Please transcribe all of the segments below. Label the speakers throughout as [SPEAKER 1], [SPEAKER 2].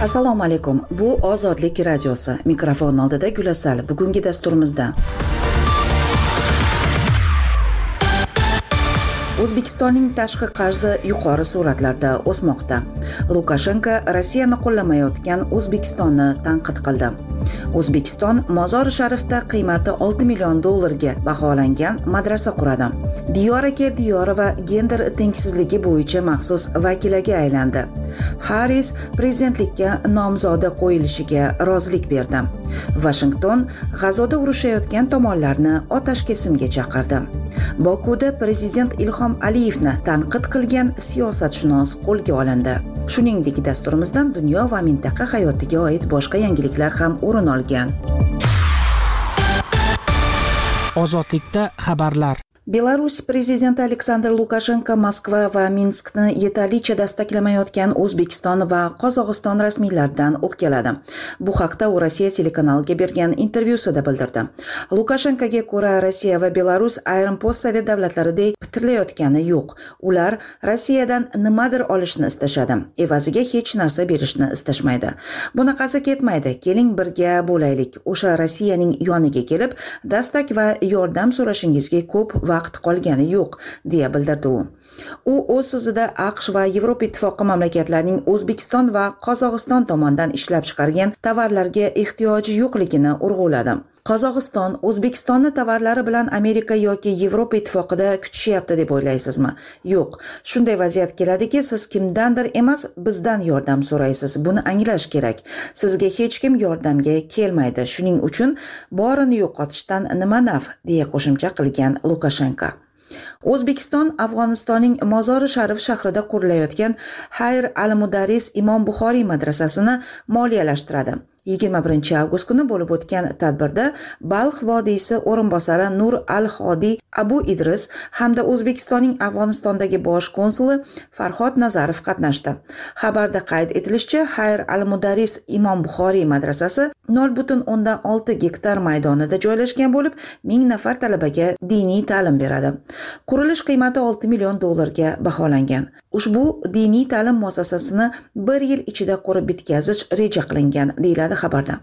[SPEAKER 1] Assalomu alaykum. Bu Ozodlik radiosi. Mikrofon oldida Gulasal. Bugungi dasturimizda O'zbekistonning tashqi qarzi yuqori sur'atlarda o'smoqda. Lukashenko Rossiyani qo'llamayotgan O'zbekistonni tanqid qildi. O'zbekiston Mozori Sharifda qiymati $6 million baholangan madrasa quradi. Diyora Keldiyorova gender tengsizligi bo'yicha maxsus vakiliga aylandi. Harris prezidentlikka nomzodi qo'yilishiga rozilik berdi. Vashington G'azoda urushayotgan tomonlarni otashkesimga chaqirdi. Bokuda prezident Ilhom Aliyevni tanqid qilgan siyosatshunos qo'lga olindi. Shuningdek, dasturimizdan dunyo va mintaqa hayotiga oid boshqa yangiliklar ham o'rin olgan.
[SPEAKER 2] Ozodlikda xabarlar.
[SPEAKER 1] Belarus prezidenti Aleksandr Lukashenko Moskva va Minskni yetarlicha destaklamayotgan O'zbekiston va Qozog'iston rasmiylaridan o'pkaladi. Bu haqda u Rossiya telekanaliga bergan intervyusida bildirdi. Lukashenkoga ko'ra, Rossiya va Belarus ayrim postsovet davlatlaridek bitirilayotgani yo'q. Ular Rossiyadan nimadir olishni istashadi, evaziga hech narsa berishni istashmaydi. Bunaqasi ketmaydi. Keling birga bo'laylik. O'sha Rossiyaning yoniga kelib, dastak va yordam so'rashingizga ko'p vaqt qolgani yo'q, deya bildirdi u. U o'z so'zida AQSh va Yevropa Ittifoqi mamlakatlarining O'zbekiston va Qozog'iston tomonidan ishlab chiqargan tovarlarga ehtiyoji yo'qligini urg'uladi. Qozog'iston O'zbekistonni tovarlari bilan Amerika yoki Yevropa Ittifoqida kutishyapti deb o'ylaysizmi? Yo'q. Shunday vaziyat keladiki, siz kimdandir emas, bizdan yordam so'raysiz. Buni anglash kerak. Sizga hech kim yordamga kelmaydi. Shuning uchun borini yo'qotishdan nima naf, deya qo'shimcha qilgan Lukashenko. O'zbekiston Afg'onistonning Mozori Sharif shahrida qurilayotgan Hayr al-Mudarris Imom Buxoriy madrasasini moliyalashtiradi. 21 avgust kuni bo'lib o'tgan tadbirda Balx vodiysi o'rinbosari Nur al-Hodiy Abu Idris hamda O'zbekistonning Afg'onistondagi bosh konsuli Farhod Nazarov qatnashdi. Xabarda qayd etilishicha, Hayr al-Mudarris Imom Buxoriy madrasasi 0,6 gektar maydonida joylashgan bo'lib, 1000 nafar talabaga diniy ta'lim beradi. Qurilish qiymati $6 million baholangan. Ushbu diniy ta'lim muassasasini 1 yil ichida qurib bitkazish reja qilingan, deyiladi xabarda.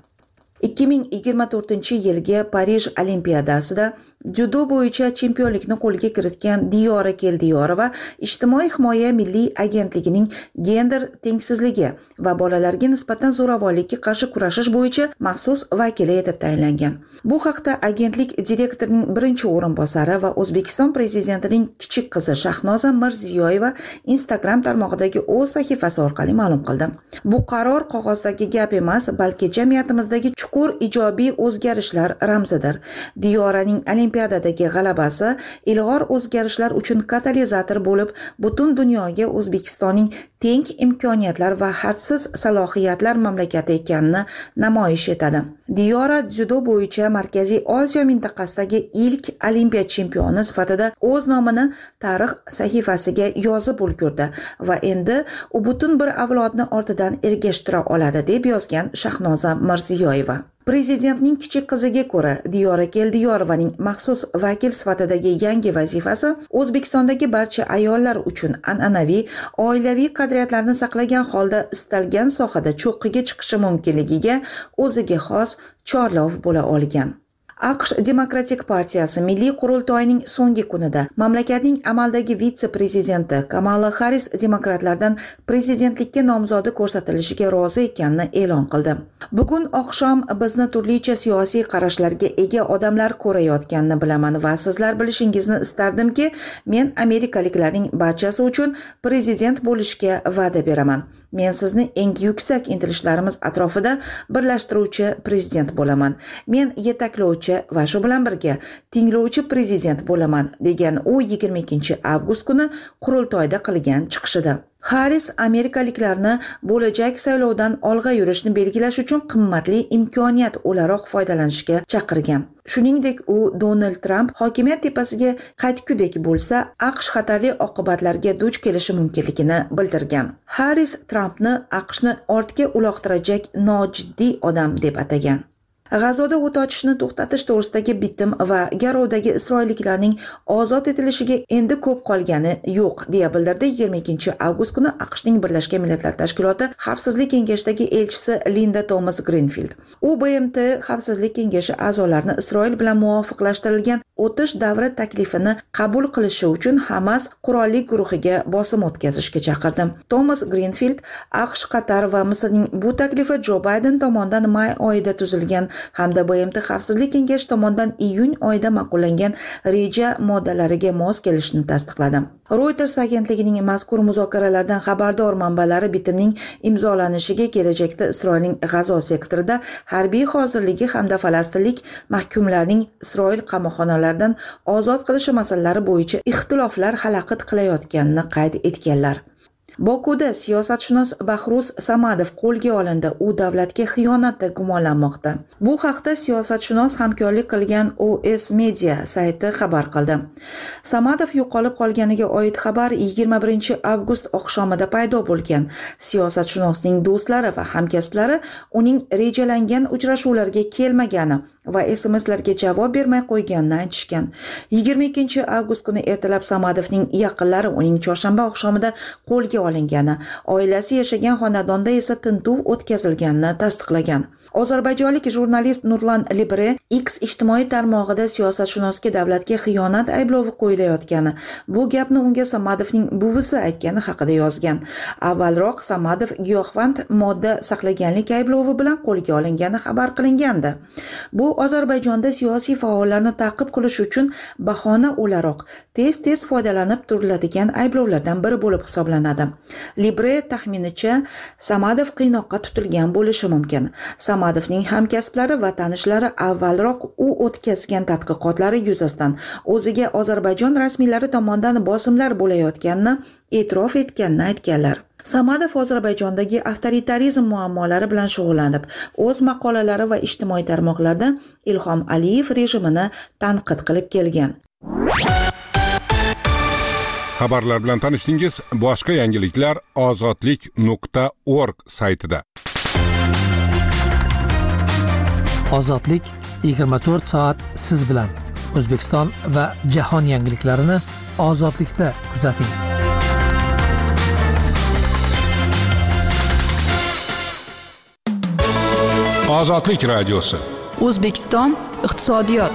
[SPEAKER 1] 2024-yilgi Parij Olimpiadasida judo bo'yicha chempionlikni qo'lga kiritgan Diyora Keldiyorova ijtimoiy himoya milliy agentligining gender tengsizligi va bolalarga nisbatan zo'ravonlikka qarshi kurashish bo'yicha maxsus vakili etib tayinlangan. Bu haqda agentlik direktorining birinchi o'rinbosari va O'zbekiston prezidentining kichik qizi Shahnoza Mirziyoyeva Instagram tarmog'idagi o'z sahifasi orqali ma'lum qildi. Bu qaror qog'ozdagi gap emas, balki jamiyatimizdagi chuqur ijobiy o'zgarishlar ramzidir. Diyoraning Olimpiadadagi g'alabasi ilg'or o'zgarishlar uchun katalizator bo'lib, butun dunyoga O'zbekistonning teng imkoniyatlar va hadsiz salohiyatlar mamlakati ekanini namoyish etadi. Diyora dzyudo bo'yicha Markaziy Osiyo mintaqasidagi ilk olimpiya chempioni sifatida o'z nomini tarix sahifasiga yozib ulgurdi va endi u butun bir avlodni ortidan ergashtira oladi, deb yozgan Shahnoza Mirziyoyeva. Prezidentning kichik qiziga ko'ra, Diyora Keldiyorovaning maxsus vakil sifatidagi yangi vazifasi O'zbekistondagi barcha ayollar uchun an'anaviy oilaviy qadriyatlarni saqlagan holda istalgan sohada cho'qqiga chiqishi mumkinligiga o'ziga xos chorlov bo'la olgan. AQSh Demokratik partiyasi Milliy qurultoyining so'nggi kunida mamlakatning amaldagi vitse-prezidenti Kamala Harris demokratlardan prezidentlikka nomzodi ko'rsatilishiga rozi ekanini e'lon qildi. Bugun oqshom bizni turlicha siyosiy qarashlarga ega odamlar ko'rayotganini bilaman va sizlar bilishingizni istardimki, men amerikaliklarning barchasi uchun prezident bo'lishga va'da beraman. Men sizni eng yuksak intilishlarimiz atrofida birlashtiruvchi prezident bo'laman. Men yetaklovchi va shu bilan birga tinglovchi prezident bo'laman, degan u 22 avgust kuni qurultoyda qilgan chiqishida. Harris amerikaliklarni bo'lajak saylovdan olg'a yurishni belgilash uchun qimmatli imkoniyat o'laroq foydalanishga chaqirgan. Shuningdek, u Donald Trump hokimiyat tepasiga qaytgudek bo'lsa, AQSh xatarli oqibatlarga duch kelishi mumkinligini bildirgan. Harris Trumpni AQShni ortga uloqtirajak nojiddiy odam deb atagan. G'azoda o't ochishni to'xtatish to'g'risidagi bitim va Garovdagi isroilliklarning ozod etilishiga endi ko'p qolgani yo'q, deya bildirdi 22 avgust kuni AQShning Birlashgan Millatlar Tashkiloti Xavfsizlik kengashidagi elchisi Linda Thomas Greenfield. U BMT Xavfsizlik kengashi a'zolarini Isroil bilan muvofiqlashtirilgan o'tish davri taklifini qabul qilishi uchun Hamas qurolli guruhiga bosim o'tkazishga chaqirdi. Thomas Greenfield AQSh, Qatar va Misrning bu taklifi Joe Biden tomonidan may oyida tuzilgan hamda BMT Xavfsizlik kengashi tomonidan iyun oyida ma'qullangan reja moddalariga mos kelishini tasdiqladi. Reuters agentligining mazkur muzokaralardan xabardor manbalari bitimning imzolanishiga kelajakda Isroilning G'azo sektorida harbiy hozirligi hamda falastinlik mahkumlarning Isroil qamoqxonalaridan ozod qilishi masalalari bo'yicha ixtiloflar xalaqit qilayotganini qayd etganlar. Bokuda siyosatshunos Bahruz Samadov qo'lga olindi. U davlatga xiyonatda gumonlanmoqda. Bu haqda siyosatshunos hamkorlik qilgan OS Media sayti xabar qildi. Samadov yo'qolib qolganiga oid xabar 21 avgust oqshomida paydo bo'lgan. Siyosatshunosning do'stlari va hamkasblari uning rejalangan uchrashuvlarga kelmagani va SMSlarga javob bermay qo'yganini aytishgan. 22 avgust kuni ertalab Samadovning yaqinlari uning chorshanba oqshomida qo'lga olingani, oilasi yashagan xonadonda esa tintuv o'tkazilganini tasdiqlagan. Ozarbayjonlik jurnalist Nurlan Libre X ijtimoiy tarmog'ida siyosatshunosga davlatga xiyonat ayblovi qo'yilayotgani, bu gapni unga Samadovning buvisi aytgani haqida yozgan. Avvalroq Samadov giyohvand modda saqlaganlik ayblovi bilan qo'lga olingani xabar qilingandi. Bu Ozarbayjonda siyosiy faollarni ta'qib qilish uchun bahona o'laroq tez-tez foydalanib turiladigan ayblovlardan biri bo'lib hisoblanadi. Libre taxminicha Samadov qiynoqqa tutilgan bo'lishi mumkin. Samadovning hamkasblari va tanishlari avvalroq u o'tkazgan tadqiqotlari yuzasidan o'ziga Ozarbayjon rasmiylari tomonidan bosimlar bo'layotganini e'tirof etganini aytganlar. Samadov Ozarbayjondagi avtoritarizm muammolari bilan shug'ullanib, o'z maqolalari va ijtimoiy tarmoqlarda Ilhom Aliyev rejimini tanqid qilib kelgan.
[SPEAKER 3] Xabarlar bilan tanishdingiz. Boshqa yangiliklar ozodlik.org saytida.
[SPEAKER 2] Ozodlik 24 soat siz bilan. O'zbekiston va jahon yangiliklarini ozodlikda kuzating.
[SPEAKER 3] Ozodlik radiosi.
[SPEAKER 4] O'zbekiston iqtisodiyot.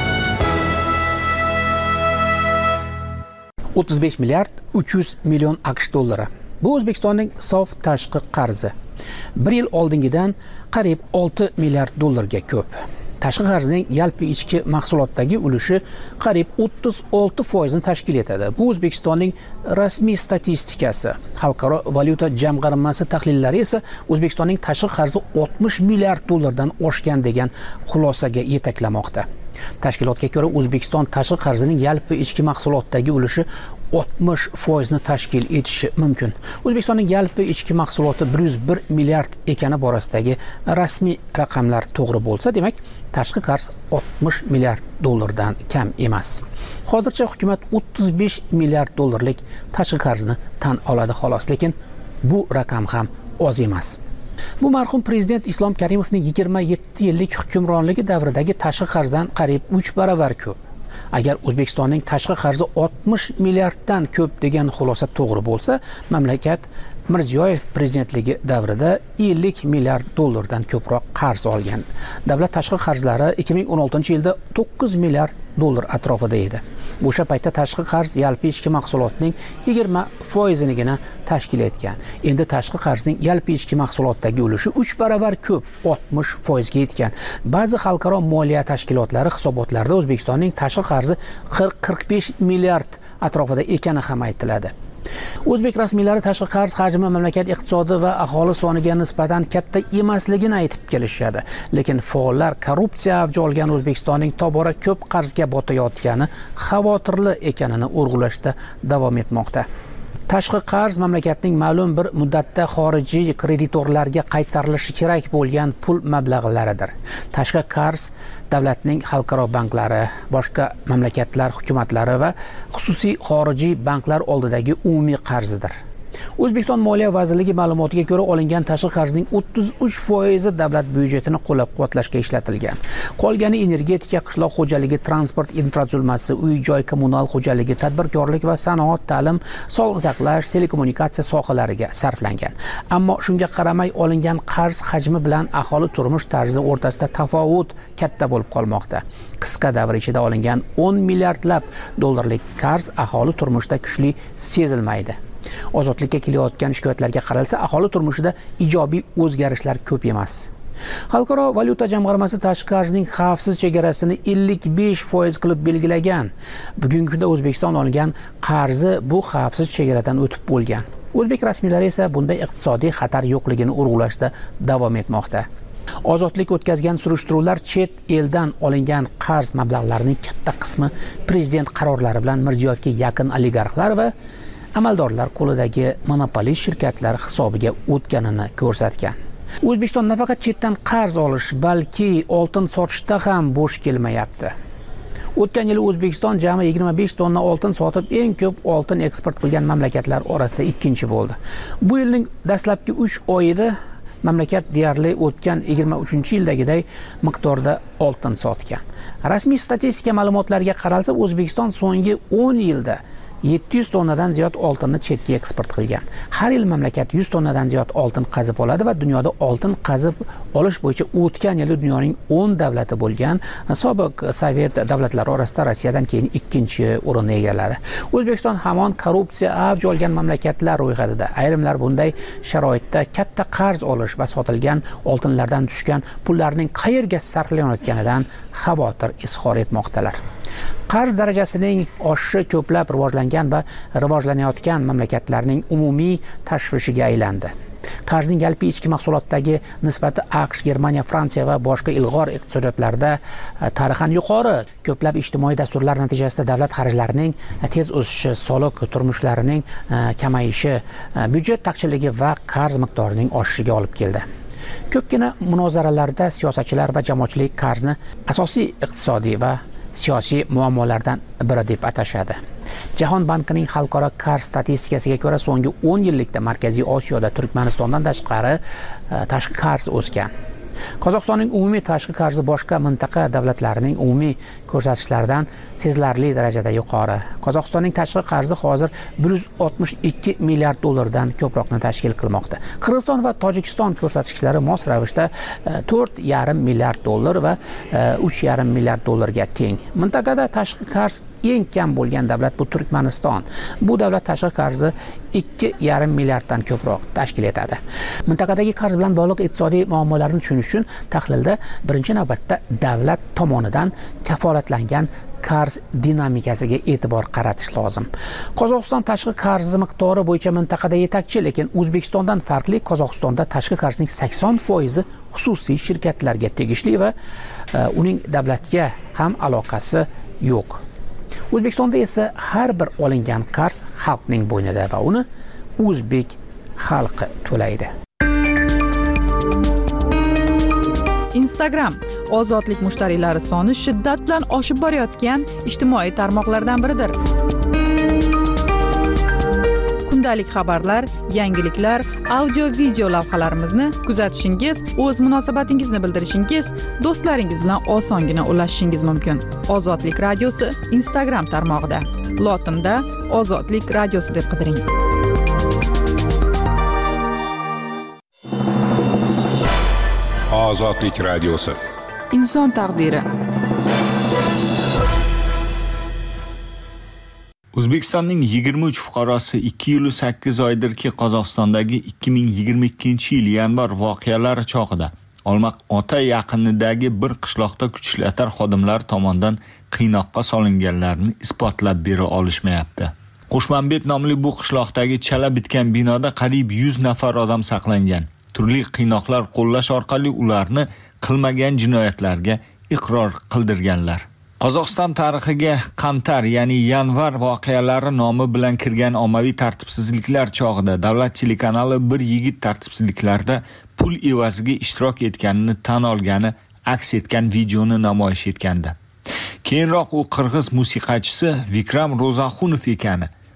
[SPEAKER 2] 35 milliard 300 million AQSh dollari. Bu O'zbekistonning sof tashqi qarzi. 1 yil oldingidan qariyb 6 milliard dollarga ko'p. Tashqi qarzning yalpi ichki mahsulotdagi ulushi qariyb 36% ni tashkil etadi. Bu O'zbekistonning rasmiy statistikasi. Xalqaro valyuta jamg'armasi tahlillari esa O'zbekistonning tashqi qarzi 60 milliard dollardan oshgan degan xulosaga yetaklamoqda. Tashkilotga ko'ra O'zbekiston tashqi qarzining yalpi ichki mahsulotdagi ulushi 60% ni tashkil etishi mumkin. O'zbekistonning yalpi ichki mahsuloti 101 milliard ekani borasidagi rasmiy raqamlar to'g'ri bo'lsa, demak, tashqi qarz 60 milliard dollardan kam emas. Hozircha hukumat 35 milliard dollarlik tashqi qarzni tan oladi xolos, lekin bu raqam ham oz emas. Bu marhum prezident Islom Karimovning 27 yillik hukmronligi davridagi tashqi qarzdan qariyb 3 baravar ko'p. Agar O'zbekistonning tashqi qarzi 60 milliarddan ko'p degan xulosa to'g'ri bo'lsa, mamlakat Mirziyoyev prezidentligi davrida 50 milliard dollardan ko'proq qarz olgan. Davlat tashqi qarzlari 2016-yilda 9 milliard dollar atrofida edi. O'sha paytda tashqi qarz yalpi ichki mahsulotning 20%nigina tashkil etgan. Endi tashqi qarzning yalpi ichki mahsulotdagi ulushi 3 baravar ko'p, 60% ga yetgan. Ba'zi xalqaro moliya tashkilotlari hisobotlarida O'zbekistonning tashqi qarzi 40-45 milliard atrofida ekani ham aytiladi. O'zbek rasmiylari tashqi qarz hajmi mamlakat iqtisodi va aholi soniga nisbatan katta emasligini aytib kelishadi. Lekin faollar korrupsiya avj olgan O'zbekistonning tobora ko'p qarzga botayotgani xavotirli ekanini urg'ulashda davom etmoqda. Tashqi qarz mamlakatning ma'lum bir muddatda xorijiy kreditorlarga qaytarilishi kerak bo'lgan pul mablag'laridir. Tashqi qarz davlatning xalqaro banklari, boshqa mamlakatlar hukumatlari va xususiy xorijiy banklar oldidagi umumiy qarzidir. O'zbekiston Moliya vazirligi ma'lumotiga ko'ra, olingan tashqi qarzning 33% davlat byudjetini qo'llab-quvvatlashga ishlatilgan. Qolgani energetika, qishloq xo'jaligi, transport infratuzilmasi, uy-joy kommunal xo'jaligi, tadbirkorlik va sanoat, ta'lim, sog'liqni saqlash, telekommunikatsiya sohalariga sarflangan. Ammo shunga qaramay olingan qarz hajmi bilan aholi turmush tarzi o'rtasida tafovut katta bo'lib qolmoqda. Qisqa davr ichida olingan 10 milliardlab dollarlik qarz aholi turmushida kuchli sezilmaydi. Ozodlikka kelayotgan shikoyatlarga qaralsa, aholi turmushida ijobiy o'zgarishlar ko'p emas. Xalqaro valyuta jamg'armasi tashqi qarzning xavfsiz chegarasini 55% qilib belgilagan. Bugungi kunda O'zbekiston olgan qarzi bu xavfsiz chegaradan o'tib bo'lgan. O'zbek rasmiylari esa bunday iqtisodiy xatar yo'qligini urg'ulashda davom etmoqda. Ozodlik o'tkazgan surishtiruvlar chet eldan olingan qarz mablag'larining katta qismi prezident qarorlari bilan Mirziyoyevga yaqin oligarxlar va amaldorlar qo'lidagi monopolist shirkatlar hisobiga o'tganini ko'rsatgan. O'zbekiston nafaqat chetdan qarz olish, balki oltin sotishda ham bo'sh kelmayapti. O'tgan yili O'zbekiston jami 25 tonna oltin sotib, eng ko'p oltin eksport qilgan mamlakatlar orasida ikkinchi bo'ldi. Bu yilning dastlabki 3 oyida mamlakat deyarli o'tgan 23-yildagiday miqdorda oltin sotgan. Rasmiy statistika ma'lumotlariga qaralsa, O'zbekiston so'nggi 10 yilda 700 tonnadan ziyod oltinni chetga eksport qilgan. Har yil mamlakat 100 tonnadan ziyod oltin qazib oladi va dunyoda oltin qazib olish bo'yicha o'tgan yili dunyoning 10 davlati bo'lgan sobiq Sovet davlatlari orasida Rossiyadan keyin ikkinchi o'rinni egalladi. O'zbekiston hamon korrupsiya avj olgan mamlakatlar ro'yxatida. Ayrimlar bunday sharoitda katta qarz olish va sotilgan oltinlardan tushgan pullarning qayerga sarflanayotganidan xavotir izhor etmoqdalar. Qarz darajasining oshishi ko'plab rivojlangan va rivojlanayotgan mamlakatlarning umumiy tashvishiga aylandi. Qarzning yalpi ichki mahsulotdagi nisbati AQSh, Germaniya, Fransiya va boshqa ilg'or iqtisodiyotlarda tarixan yuqori. Ko'plab ijtimoiy dasturlar natijasida davlat xarajlarining tez o'sishi, soliq turmushlarining kamayishi, byudjet taqchilligi va qarz miqdorining oshishiga olib keldi. Ko'pgina munozaralarda siyosatchilar va jamoatchilik qarzni asosiy iqtisodiy va siyosiy muammolardan biri deb atashadi. Jahon bankining xalqaro qarz statistikasiga ko'ra, so'nggi 10 yillikda Markaziy Osiyoda Turkmanistondan tashqari tashqi qarz o'sgan. Qozog'istonning umumiy tashqi qarzi boshqa mintaqa davlatlarining umumiy ko'rsatkichlaridan sezilarli darajada yuqori. Qozog'istonning tashqi qarzi hozir 162 milliard dollardan ko'proqni tashkil qilmoqda. Qirg'iziston va Tojikiston ko'rsatkichlari mos ravishda 4,5 milliard dollar va 3,5 milliard dollarga teng. Mintaqada tashqi qarz eng kam bo'lgan davlat bu Turkmaniston. Bu davlat tashqi qarzi 2,5 milliarddan ko'proq tashkil etadi. Mintaqadagi qarz bilan bog'liq iqtisodiy muammolarni tushunish uchun tahlilda birinchi navbatda davlat tomonidan kafolatlangan qarz dinamikasiga e'tibor qaratish lozim. Qozog'iston tashqi qarzi miqdori bo'yicha mintaqada yetakchi, lekin O'zbekistondan farqli Qozog'istonda tashqi qarzning 80% xususiy shirkatlarga tegishli va uning davlatga ham aloqasi yo'q. O'zbekistonda esa har bir olingan qarz xalqning bo'ynida va uni o'zbek xalqi to'laydi.
[SPEAKER 4] Instagram ozodlik mushtariylari soni shiddat bilan oshib borayotgan ijtimoiy tarmoqlardan biridir. Kundalik xabarlar, yangiliklar, audio-video lavhalarimizni kuzatishingiz, o'z munosabatingizni bildirishingiz, do'stlaringiz bilan osongina ulashishingiz mumkin. Ozodlik radiosi Instagram tarmog'ida. Lotinda Ozodlik radiosi deb qidiring.
[SPEAKER 3] Ozodlik radiosi.
[SPEAKER 4] Inson taqdiri.
[SPEAKER 5] O'zbekistonning 23 fuqarosi 2 yil 8 oydirki Qozog'istondagi 2022-yil yanvar voqealari chog'ida Olmaqota yaqinidagi bir qishloqda kuchishlar xodimlar tomonidan qiynoqqa solinganlarini isbotlab bera olishmayapti. Qo'shmanbet nomli bu qishloqdagi chala bitgan binoda qariyb 100 nafar odam saqlangan. Turli qiynoqlar qo'llash orqali ularni qilmagan jinoyatlarga iqror qildirganlar. Qozog'iston tarixiga Qamtar, ya'ni yanvar voqealari nomi bilan kirgan ommaviy tartibsizliklar chog'ida davlat telekanali bir yigit tartibsizliklarda pul evaziga ishtirok etganini tan olgani aks etgan videoni namoyish etgandi. Keyinroq u qirg'iz musiqachisi Vikram Ro'zaxunov ekani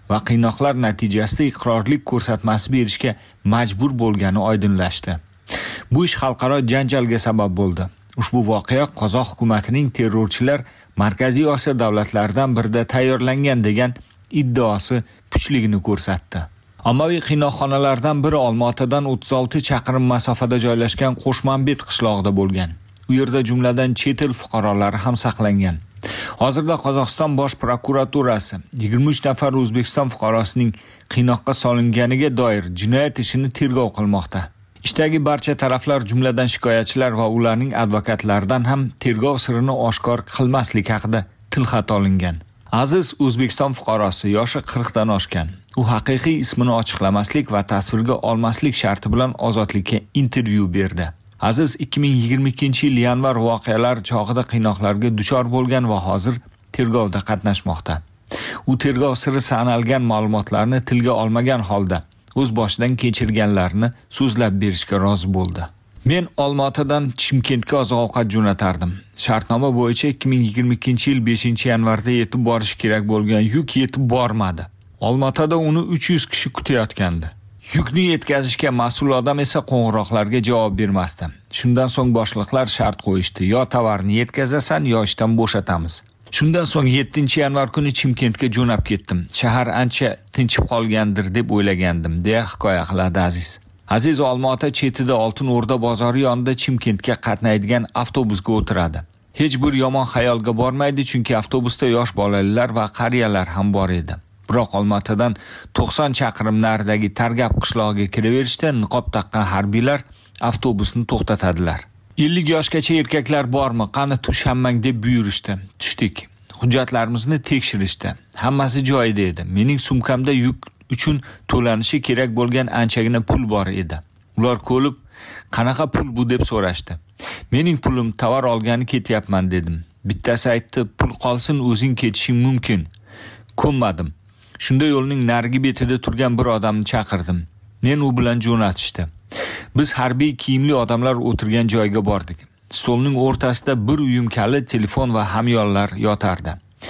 [SPEAKER 5] va qiynoqlar natijasida iqrorlik ko'rsatmasi berishga majbur bo'lgani oydinlashdi. Bu ish xalqaro janjalga sabab bo'ldi. Ushbu voqea Qozoq hukumatining terrorchilar Markaziy Osiyo davlatlaridan birida tayyorlangan degan iddaosi kuchligini ko'rsatdi. Ommaviy qiynoqxonalardan biri Olmaotadan 36 chaqirim masofada joylashgan Qo'shmanbet qishlog'ida bo'lgan. U yerda jumladan chet el fuqarolari ham saqlangan. Hozirda Qozog'iston bosh prokuraturasi 23 nafar O'zbekiston fuqarosining qiynoqqa solinganiga doir jinoyat ishini tergov qilmoqda. Ishdagi barcha taraflar, jumladan shikoyatchilar va ularning advokatlaridan ham tergov sirini oshkor qilmaslik haqida tilxat olingan. Aziz O'zbekiston fuqarosi yoshi 40 dan oshgan. U haqiqiy ismini ochiqlamaslik va tasvirga olmaslik sharti bilan ozodlikka intervyu berdi. Aziz 2022-yil yanvar voqealar chog'ida qiynoqlarga duchor bo'lgan va hozir tergovda qatnashmoqda. U tergov siri sanalgan ma'lumotlarni tilga olmagan holda o'z boshidan kechirganlarini so'zlab berishga rozi bo'ldi. Men Olmaotadan Chimkentga oziq-ovqat jo'natardim. Shartnoma bo'yicha 2022-yil 5-yanvarda yetib borish kerak bo'lgan yuk yetib bormadi. Olmaotada uni 300 kishi kutayotgandi. Yukni yetkazishga mas'ul odam esa qo'ng'iroqlarga javob bermasdi. Shundan so'ng boshliqlar shart qo'yishdi: yo tovarni yetkazasan, yo ishdan bo'shatamiz. Shundan so'ng 7-yanvar kuni Chimkentga jo'nab ketdim. Shahar ancha tinchib qolgandir deb o'ylagandim, deya hikoya qiladi Aziz. Aziz Olmaota chetida Oltin O'rda bozori yonida Chimkentga qatnaydigan avtobusga o'tiradi. Hech bir yomon xayolga bormaydi, chunki avtobusda yosh bolalar va qariyalar ham bor edi. Biroq Olmaotadan 90 chaqirim naridagi Targab qishlog'iga kiraverishda niqob taqqan harbiylar avtobusni to'xtatadilar. 50 yoshgacha erkaklar bormi, qani tush hammang deb buyurishdi. Tushdik. Hujjatlarimizni tekshirishdi. Hammasi joyida edi. Mening sumkamda yuk uchun to'lanishi kerak bo'lgan anchagina pul bor edi. Ular ko'lib, qanaqa pul bu deb so'rashdi. Mening pulim, tovar olgani ketyapman dedim. Bittasi aytdi, pul qolsin, o'zing ketishing mumkin. Ko'nmadim. Shunda yo'lning narigi betida turgan bir odamni chaqirdim. Men u bilan jo'natishdi. Biz harbiy kiyimli odamlar o'tirgan joyga bordik. Stolning o'rtasida bir uyum kalit, telefon va hamyonlar yotardi.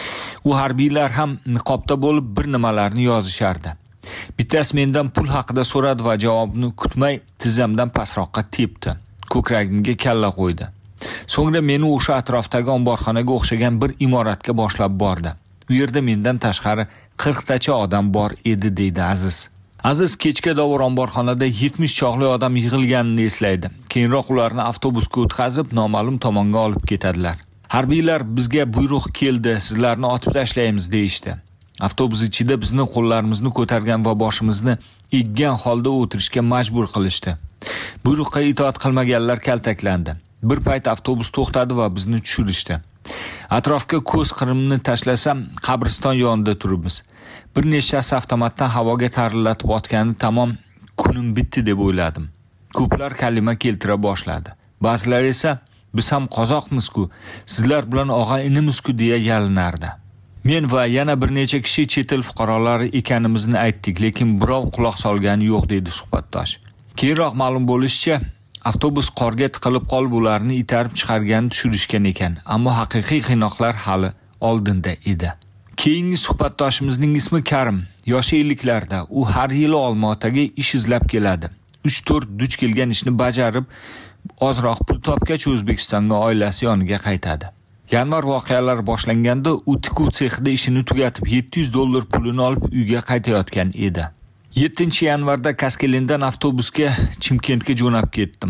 [SPEAKER 5] U harbiylar ham niqobda bo'lib bir nimalarni yozishardi. Bittasi mendan pul haqida so'radi va javobni kutmay tizzamdan pastroqqa tepdi. Ko'kragimga kalla qo'ydi. So'ngra meni o'sha atrofdagi omborxonaga o'xshagan bir imoratga boshlab bordi. U yerda mendan tashqari 40 tacha odam bor edi, deydi Aziz. Aziz kechga dovur omborxonada 70 choqli odam yig'ilganini eslaydi. Keyinroq ularni avtobusga o'tkazib noma'lum tomonga olib ketadilar. Harbiylar bizga buyruq keldi, sizlarni otib tashlaymiz deyishdi. Avtobus ichida bizni qo'llarimizni ko'targan va boshimizni eggan holda o'tirishga majbur qilishdi. Buyruqqa itoat qilmaganlar kaltaklandi. Bir payt avtobus to'xtadi va bizni tushirishdi. Atrofga ko'z qirimni tashlasam, qabriston yonida turibmiz. Bir nechta avtomatdan havoga tarillatib otgani tamom, kunim bitdi deb o'yladim. Ko'plar kalima keltira boshladi. Ba'zilar esa biz ham qozoqmiz-ku, sizlar bilan og'a-inimiz-ku deya yalinardi. Men va yana bir necha kishi chet el fuqarolari ekanimizni aytdik, lekin birov quloq solgani yo'q, deydi suhbatdosh. Keyinroq ma'lum bo'lishicha, avtobus qorga tiqilib qolib ularni itarib chiqargani tushirishgan ekan, ammo haqiqiy qiynoqlar hali oldinda edi. Keyingi suhbatdoshimizning ismi Karim. Yoshi 50larda. U har yili Olmaotaga ish izlab keladi. 3-4 duch kelgan ishni bajarib, ozroq pul topgach O'zbekistonga oilasi yoniga qaytadi. Yanvar voqealar boshlanganda u tikuv sexida ishini tugatib $700 pulini olib uyga qaytayotgan edi. 7-yanvarda Kaskelindan avtobusga Chimkentga jo'nab ketdim.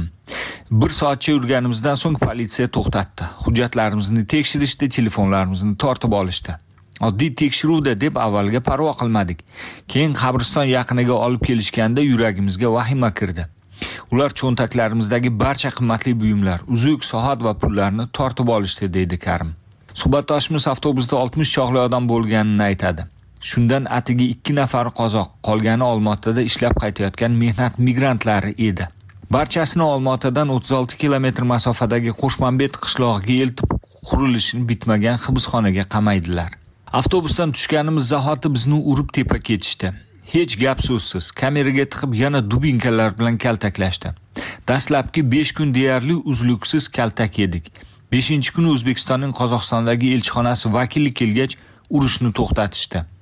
[SPEAKER 5] 1 soatcha yurganimizdan so'ng politsiya to'xtatdi. Hujjatlarimizni tekshirishdi, telefonlarimizni tortib olishdi. Oddiy tekshiruvda deb avvalga parvo qilmadik. Keyin qabriston yaqiniga olib kelishganda yuragimizga vahima kirdi. Ular cho'ntaklarimizdagi barcha qimmatli buyumlar, uzuk, soat va pullarni tortib olishdi, deydi Karim. Suhbatdoshimiz avtobusda 60 choqli odam bo'lganini aytadi. Shundan atigi 2 nafari qozoq, qolgani Olmaotada ishlab qaytayotgan mehnat migrantlari edi. Barchasini Olmaotadan 36 kilometr masofadagi Qo'shmanbet qishlog'iga eltib, qurilishini bitmagan hibsxonaga qamaydilar. Avtobusdan tushganimiz zahoti bizni urib tepa ketishdi. Hech gap so'zsiz, kameraga tiqib yana dubinkalar bilan kaltaklashdi. Dastlabki 5 kun deyarli uzluksiz kaltak yedik. 5-kuni O'zbekistonning Qozog'istondagi elchixonasi vakili kelgach, urushni to'xtatishdi.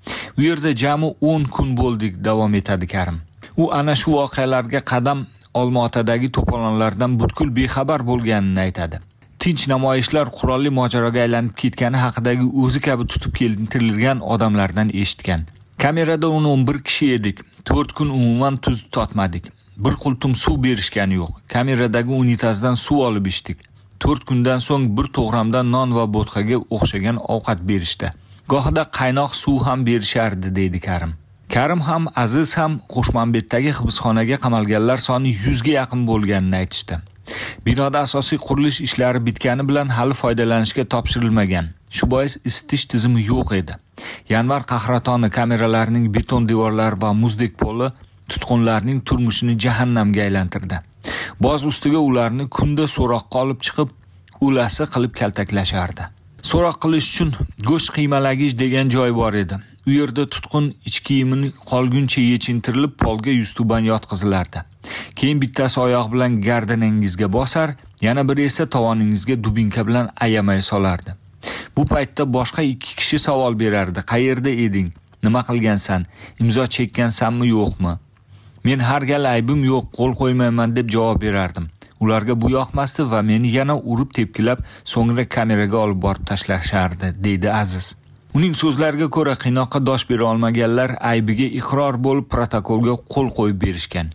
[SPEAKER 5] U yerda jami 10 kun bo'ldik, davom etadi Karim. U ana shu voqealarga qadam Olmaotadagi to'polonlardan butkul bexabar bo'lganini aytadi. Tinch namoyishlar qurolli mojaroga aylanib ketgani haqidagi o'zi kabi tutib keltirilgan odamlardan eshitgan. Kamerada 11 kishi edik. 4 kun umuman tuz totmadik. Bir qultum suv berishgani yo'q. Kameradagi unitazdan suv olib ichdik. 4 kundan so'ng bir to'g'ramdan non va bo'tqaga o'xshagan ovqat berishdi. Gohida qaynoq suv ham berishardi, deydi Karim. Karim ham, Aziz ham Qo'shmanbetdagi hibsxonaga qamalganlar soni 100 ga yaqin bo'lganini aytishdi. Binoda asosiy qurilish ishlari bitgani bilan hali foydalanishga topshirilmagan. Shu bois isitish tizimi yo'q edi. Yanvar qahratoni kameralarining beton devorlari va muzdek poli tutqunlarning turmushini jahannamga aylantirdi. Boz ustiga ularni kunda so'roqqa olib chiqib, ulasi qilib kaltaklashardi. So'roq qilish uchun go'sht qiymalagich degan joy bor edi. U yerda tutqun ichki kiyimini qolguncha yechintirilib, polga yuztuban yotqizilardi. Keyin bittasi oyoq bilan gardaningizga bosar, yana biri esa tovoningizga dubinka bilan ayamay solardi. Bu paytda boshqa 2 kishi savol berardi. Qayerda eding? Nima qilgansan? Imzo chekkansanmi, yo'qmi? Men har gal aybim yo'q, qo'l qo'ymayman deb javob berardim. Ularga bu yoqmasdi va meni yana urib tepkilab, so'ngra kameraga olib borib tashlashardi, deydi Aziz. Uning so'zlariga ko'ra, qiynoqqa dosh bera olmaganlar aybiga iqror bo'lib protokolga qo'l qo'yib berishgan.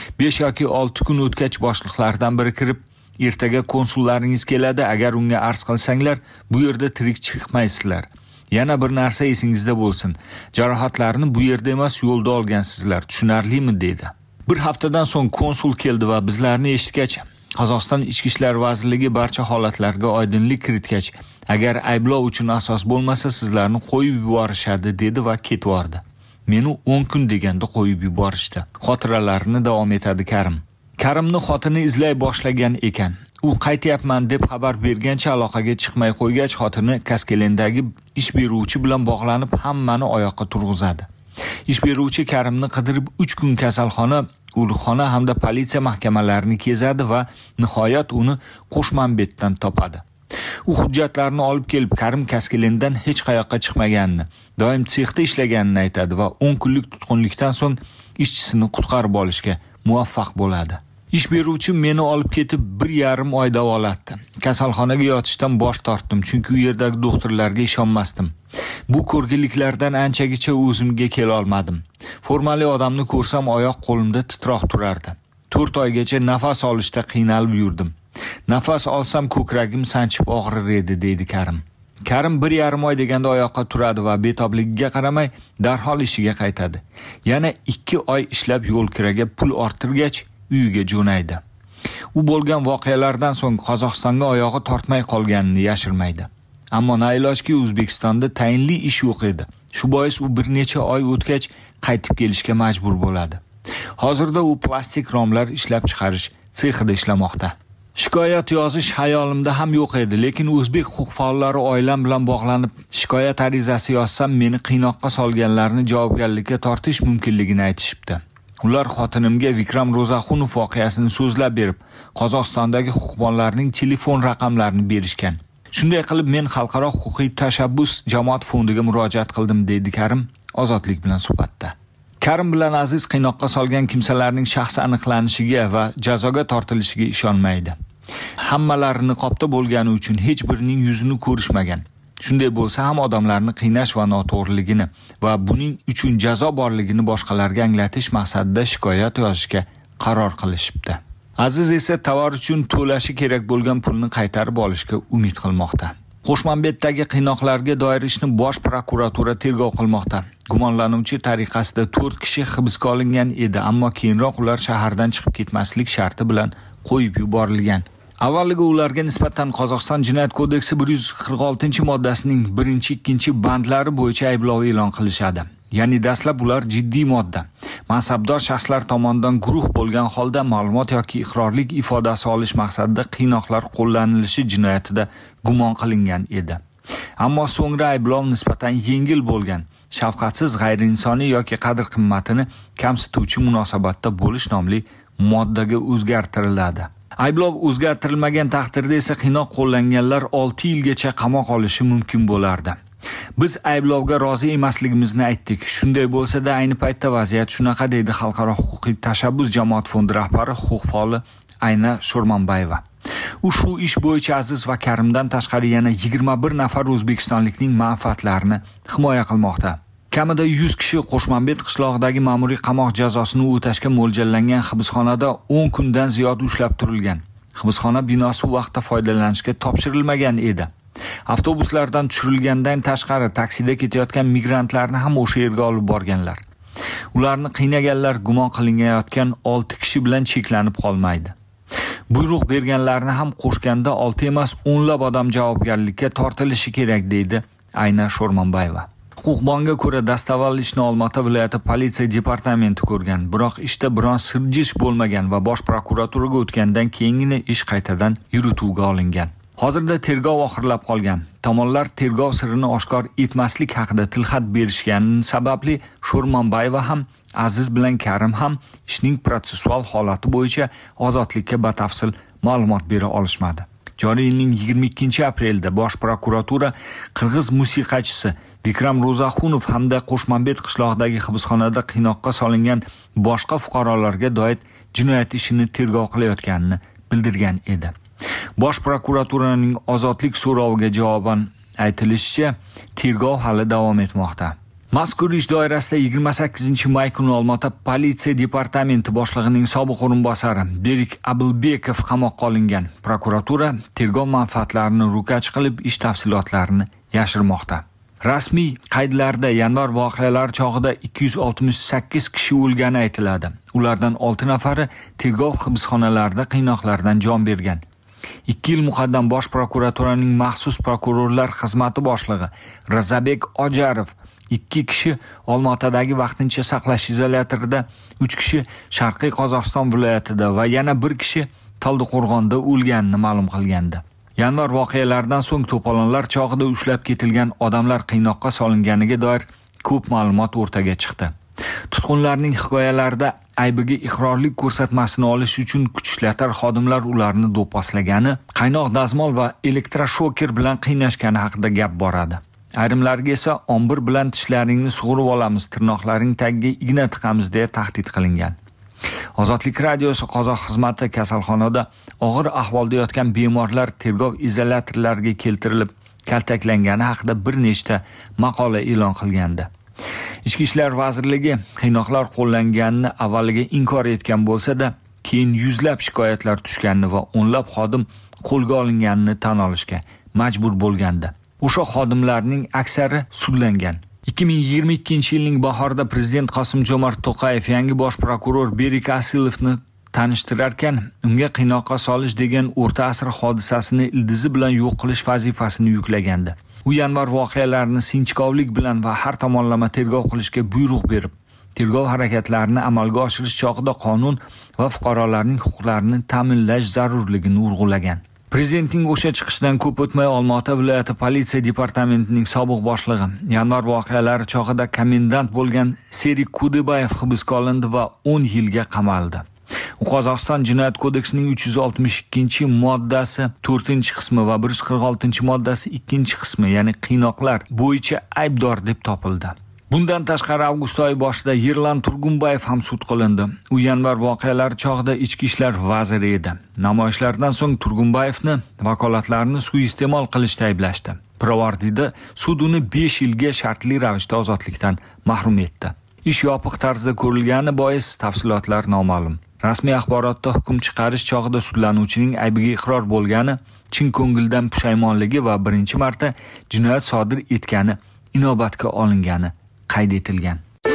[SPEAKER 5] 5 yoki 6 kun o'tgach boshliqlardan biri kirib, ertaga konsullaringiz keladi, agar unga arz qilsanglar, bu yerda tirik chiqmaysizlar. Yana bir narsa esingizda bo'lsin. Jarohatlarni bu yerda emas, yo'lda olgansizlar. Tushunarlimi, dedi. Bir haftadan so'ng konsul keldi va bizlarni eshitgach, Qozog'iston Ichki ishlar vazirligi barcha holatlarga oydinlik kiritgach, agar ayblov uchun asos bo'lmasa, sizlarni qo'yib yuborishadi, dedi va ketvordi. Meni 10 kun deganda qo'yib yuborishdi. Xotiralarini davom etadi Karim. Karimni xotini izlay boshlagan ekan. U qaytyapman deb xabar bergancha aloqaga chiqmay qo'ygach, xotini Kaskelendagi ish beruvchi bilan bog'lanib hammani oyoqqa turg'izadi. Ish beruvchi Karimni qidirib 3 kun kasalxona, urxona hamda politsiya mahkamalarini kezadi va nihoyat uni Qo'shmanbetdan topadi. U hujjatlarni olib kelib, Karim Kaskelendan hech qayoqqa chiqmaganini, doim sexda ishlaganini aytadi va 10 kunlik tutqunlikdan so'ng ishchisini qutqarib olishga muvaffaq bo'ladi. Ish beruvchi meni olib ketib 1,5 oy davolatdi. Kasalxonaga yotishdan bosh tortdim, chunki u yerdagi doktorlarga ishonmasdim. Bu ko'rgiliklardan anchagacha o'zimga kela olmadim. Formali odamni ko'rsam oyoq qo'limda titroq turardi. 4 oygacha nafas olishda qiynalib yurdim. Nafas olsam ko'kragim sanchib og'rir edi, deydi Karim. Karim 1,5 oy deganda oyoqqa turadi va betobligiga qaramay darhol ishiga qaytadi. Yana 2 oy ishlab yo'l kiraga pul orttirgach, uyiga jo'naydi. U bo'lgan voqealardan so'ng Qozog'istonga oyog'i tortmay qolganini yashirmaydi. Ammo nailojki O'zbekistonda tayinli ish yo'q edi. Shu bois u bir necha oy o'tgach qaytib kelishga majbur bo'ladi. Hozirda u plastik romlar ishlab chiqarish sexida ishlamoqda. Shikoyat yozish hayolimda ham yo'q edi, lekin o'zbek huquq faollari oilam bilan bog'lanib, shikoyat arizasi yozsam meni qiynoqqa solganlarni javobgarlikka tortish mumkinligini aytishibdi. Ular xotinimga Vikram Ro'zaxunov voqeasini so'zlab berib, Qozog'istondagi huquqbonlarning telefon raqamlarini berishgan. Shunday qilib men xalqaro huquqiy tashabbus jamoat fondiga murojaat qildim, deydi Karim Ozodlik bilan suhbatda. Karim bilan Aziz qiynoqqa solgan kimsalarning shaxsi aniqlanishiga va jazoga tortilishiga ishonmaydi. Hammalari niqobda bo'lgani uchun hech birining yuzini ko'rishmagan. Shunday bo'lsa ham odamlarni qiynash va noto'g'riligini va buning uchun jazo borligini boshqalarga anglatish maqsadida shikoyat yozishga qaror qilishibdi. Aziz esa tovar uchun to'lashi kerak bo'lgan pulni qaytarib olishga umid qilmoqda. Qo'shmanbetdagi qiynoqlarga doir ishni Bosh prokuratura tergov qilmoqda. Gumonlanuvchi tariqasida 4 kishi hibsga olingan edi, ammo keyinroq ular shahardan chiqib ketmaslik sharti bilan qo'yib yuborilgan. Avvaliga ularga nisbatan Qozog'iston Jinoyat kodeksi 146-moddasining 1-2 bandlari bo'yicha ayblov e'lon qilishadi. Ya'ni dastlab ular jiddiy modda, mansabdor shaxslar tomonidan guruh bo'lgan holda ma'lumot yoki iqrorlik ifodasi olish maqsadida qiynoqlar qo'llanilishi jinoyatida gumon qilingan edi. Ammo so'ngra ayblov nisbatan yengil bo'lgan, shafqatsiz, g'ayriinsoniy yoki qadr-qimmatini kamsituvchi munosabatda bo'lish nomli moddaga o'zgartiriladi. Ayblov o'zgartirilmagan taqdirda esa qiynoq qo'llanganlar 6 yilgacha qamoq olishi mumkin bo'lardi. Biz ayblovga rozi emasligimizni aytdik. Shunday bo'lsa-da, ayni paytda vaziyat shunaqa, deydi Xalqaro huquqiy tashabbus jamoat fondi rahbari, huquq faoli Ayna Sho'rmonbayeva. U shu ish bo'yicha Aziz va Karimdan tashqari yana 21 nafar o'zbekistonlikning manfaatlarini himoya qilmoqda. Kamida 100 kishi Qo'shmanbet qishlog'idagi ma'muriy qamoq jazosini o'tashga mo'ljallangan hibsxonada 10 kundan ziyod ushlab turilgan. Hibsxona binosi vaqtda foydalanishga topshirilmagan edi. Avtobuslardan tushirilgandan tashqari taksida ketayotgan migrantlarni ham o'sha yerga olib borganlar. Ularni qiynaganlar gumon qilinayotgan 6 kishi bilan cheklanib qolmaydi. Buyruq berganlarni ham qo'shganda 6 emas 10lab odam javobgarlikka tortilishi kerak, deydi Ayna Sho'rmonbayeva. Huquqbonga ko'ra dastavval ishni Olmaota viloyati politsiya departamenti ko'rgan, biroq ishda biron sirjish bo'lmagan va bosh prokuraturaga o'tgandan keyingina ish qaytadan yurituvga olingan. Hozirda tergov oxirlab qolgan. Tomonlar tergov sirini oshkor etmaslik haqida tilxat berishgani sababli Sho'rmonbayeva ham Aziz bilan Karim ham ishning protsessual holati bo'yicha ozodlikka batafsil ma'lumot bera olishmadi. Joriy yilning 22-aprelda bosh prokuratura qirg'iz musiqachisi Vikram Ro'zaxunov hamda Qo'shmanbet qishlog'idagi hibsxonada qiynoqqa solingan boshqa fuqarolarga doir jinoyat ishini tergov qilayotganini bildirgan edi. Bosh prokuraturaning ozodlik so'roviga javoban aytilishicha, tergov hali davom etmoqda. Mazkur ish doirasida 28-may kuni Olmaota politsiya departamenti boshlig'ining sobiq o'rinbosari Berik Abilbekov qamoqqa olingan. Prokuratura tergov manfaatlarini ro'kach qilib, ish tafsilotlarini yashirmoqda. Rasmiy qaydlarda yanvar voqealari chog'ida 268 kishi o'lgani aytiladi. Ulardan 6 nafari tergov hibsxonalarida qiynoqlardan jon bergan. 2 yil muqaddam bosh prokuraturaning maxsus prokurorlar xizmati boshlig'i Razabek Ojarov 2 kishi Olmaotadagi vaqtincha saqlash izolyatorida, 3 kishi Sharqiy Qozog'iston viloyatida va yana 1 kishi Taldiqo'rg'onda o'lganini ma'lum qilgandi. Yanvar voqealaridan so'ng to'polonlar chog'ida ushlab ketilgan odamlar qiynoqqa solinganiga doir ko'p ma'lumot o'rtaga chiqdi. Tutqunlarning hikoyalarida aybiga iqrorlik ko'rsatmasini olish uchun kuch ishlatar xodimlar ularni do'pposlagani, qaynoq dazmol va elektroshoker bilan qiynashgani haqida gap boradi. Ayrimlarga esa ombir bilan tishlaringni sug'urib olamiz, tirnoqlaring tagiga igna tiqamiz deya tahdid qilingan. Ozodlik radiosi qozoq xizmati kasalxonada og'ir ahvolda yotgan bemorlar tergov izolyatorlariga keltirilib kaltaklangani haqida bir nechta maqola e'lon qilgandi. Ichki ishlar vazirligi qiynoqlar qo'llanganini avvaliga inkor etgan bo'lsa-da, keyin yuzlab shikoyatlar tushganini va o'nlab xodim qo'lga olinganini tan olishga majbur bo'lgandi. O'sha xodimlarning aksari sudlangan. 2022-yilning bahorida prezident Qosim-Jomart To'qayev yangi bosh prokuror Berik Asilovni tanishtirarkan, unga qiynoqqa solish degan o'rta asr hodisasini ildizi bilan yo'q qilish vazifasini yuklagandi. U yanvar voqealarini sinchkovlik bilan va har tomonlama tergov qilishga buyruq berib, tergov harakatlarini amalga oshirish chog'ida qonun va fuqarolarning huquqlarini ta'minlash zarurligini urg'ulagan. Prezidentning o'sha chiqishidan ko'p o'tmay Olmaota viloyati politsiya departamentining sobiq boshlig'i yanvar voqealari chog'ida komendant bo'lgan Serik Kudebayev hibsga olindi va 10 yilga qamaldi. U Qozog'iston jinoyat kodeksining 362-moddasi 4-qismi va 146-moddasi 2-qismi, ya'ni qiynoqlar bo'yicha aybdor deb topildi. Bundan tashqari avgust oyi boshida Yerlan Turgunbayev ham sud qilindi. U yanvar voqealari chog'ida ichki ishlar vaziri edi. Namoyishlardan so'ng Turgunbayevni vakolatlarini suiiste'mol qilishda ayblashdi. Pirovardida sud uni 5 yilga shartli ravishda ozodlikdan mahrum etdi. Ish yopiq tarzda ko'rilgani bois tafsilotlar noma'lum. Rasmiy axborotda hukm chiqarish chog'ida sudlanuvchining aybiga iqror bo'lgani, chin ko'ngildan pushaymonligi va birinchi marta jinoyat sodir etgani inobatga olingani qayd etilgan.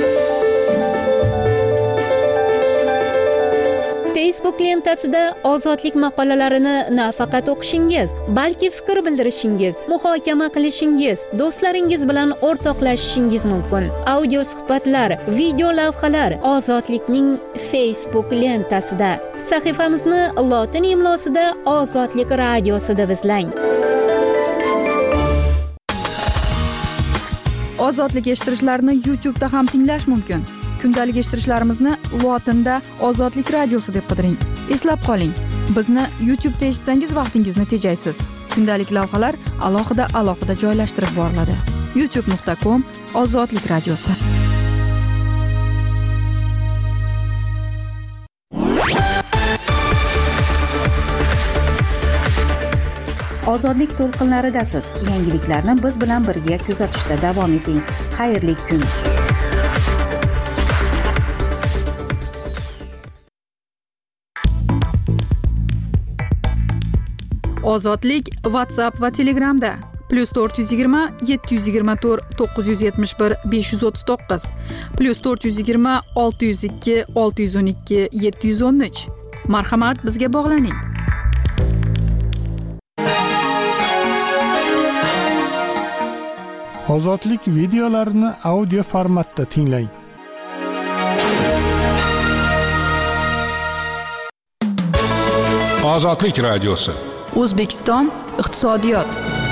[SPEAKER 6] Facebook lentasida ozodlik maqolalarini nafaqat o'qishingiz, balki fikr bildirishingiz, muhokama qilishingiz, do'stlaringiz bilan o'rtoqlashishingiz mumkin. Audio suhbatlar, video lavhalar Ozodlikning Facebook lentasida. Sahifamizni lotin imlosida Ozodlik radiosi deb izlang.
[SPEAKER 4] Ozodlik eshittirishlarni YouTube'da ham tinglash mumkin. Kundalik eshittirishlarimizni lotinda Ozodlik radiosi deb qidiring. Eslab qoling, bizni YouTube'da eshitsangiz vaqtingizni tejaysiz. Kundalik lavhalar alohida joylashtirib boriladi. youtube.com ozodlik radiosi.
[SPEAKER 1] Ozodlik to'lqinlaridasiz. Yangiliklarni biz bilan birga kuzatishda davom eting. Xayrli kun.
[SPEAKER 4] Ozodlik WhatsApp va Telegramda +420 724 971 539 +420 602 612 713. Marhamat, bizga bog'laning.
[SPEAKER 7] Ozodlik videolarini audio formatda tinglang.
[SPEAKER 3] Ozodlik radiosi.
[SPEAKER 4] O'zbekiston iqtisodiyot.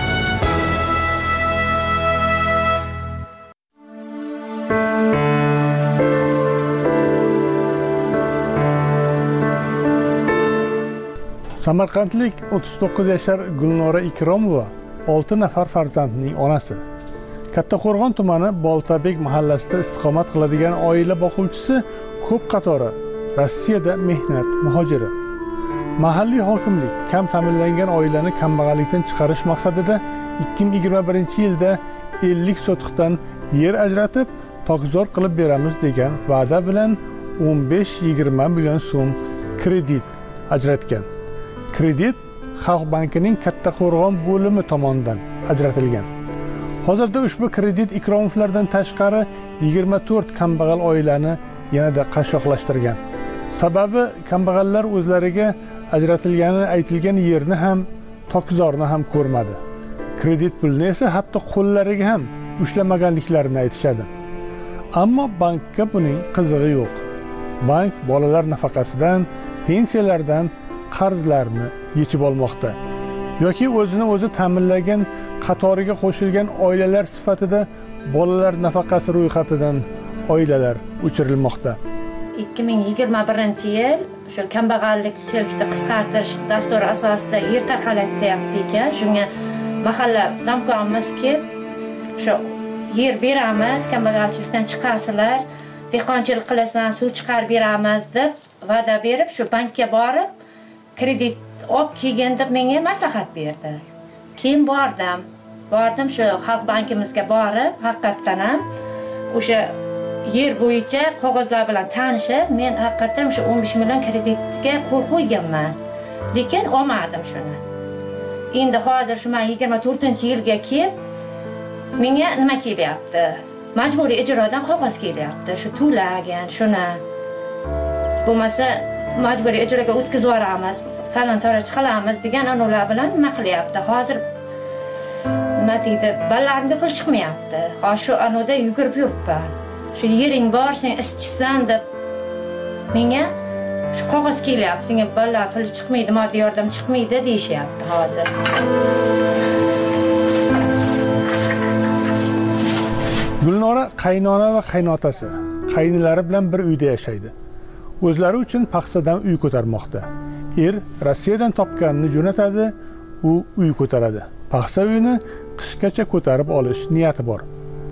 [SPEAKER 7] Samarqandlik 39 yashar Gulnora Ikromova 6 nafar farzandning onasi. Kattaqo'rg'on tumani Boltabek mahallasida istiqomat qiladigan oila boquvchisi ko'p qatori Rossiyada mehnat muhojiri. Mahalliy hokimlik kam ta'minlangan oilani kambag'allikdan chiqarish maqsadida 2021-yilda 50 sotixdan yer ajratib, tokzor qilib beramiz degan va'da bilan 15-20 million so'm kredit ajratgan. Kredit Xalq bankining Kattaqo'rg'on bo'limi tomonidan ajratilgan. Hozirda ushbu kredit Ikromovlardan tashqari 24 kambag'al oilani yanada qashshoqlashtirgan. Sababi kambag'allar o'zlariga ajratilgani aytilgan yerni ham, tokzorni ham ko'rmadi. Kredit pulni esa hatto qo'llariga ham ushlamaganliklarini aytishadi. Ammo bankka buning qizig'i yo'q. Bank bolalar nafaqasidan, pensiyalardan qarzlarni yechib olmoqda. Yoki o'zini o'zi ta'minlagan qatoriga qo'shilgan oilalar sifatida bolalar nafaqasi ro'yxatidan oilalar o'chirilmoqda.
[SPEAKER 8] 2021-yil shu kambag'allik tezlikni qisqartirish dasturi asosida yer tarqatyapti ekan. Shunga mahalla damkormizki, shu yer beramiz, kambag'alchilikdan chiqasizlar, dehqonchilik qilasan, suv chiqarib beramiz deb va'da berib, shu bankka borib kredit olib kelgan deb menga maslahat berdi. Keyin bordim shu Xalq bankimizga borib, haqiqatan ham o'sha yer bo'yicha qog'ozlar bilan tanishib, men haqiqatan shu 15 million kreditga qo'l qo'yganman. Lekin olmadim shuni. Endi hozir shu men 24-yilga kelib, menga nima kelyapti? Majburiy ijrodan qog'oz kelyapti. Shu to'lagan, shuni. Bo'lmasa majburiy ijroga o'tkazib yuboramiz, falon taraj qilamiz degan ular bilan nima qilyapti? Hozir nima deydi? Balarimga pul chiqmayapti. Hozir shu anoda yugurib yuribman. Shu yering bor, sen ishchisan deb menga shu qog'oz kelyapti. Senga balla pul chiqmaydi, moddiy yordam chiqmaydi deyishyapti hozir.
[SPEAKER 7] Gulnora qaynona va qaynotasi, qaynilari bilan bir uyda yashaydi. O'zlari uchun paxsadan uy ko'tarmoqda. Er Rossiyadan topganini jo'natadi, u uy ko'taradi. Paxsa uyini qishgacha ko'tarib olish niyati bor.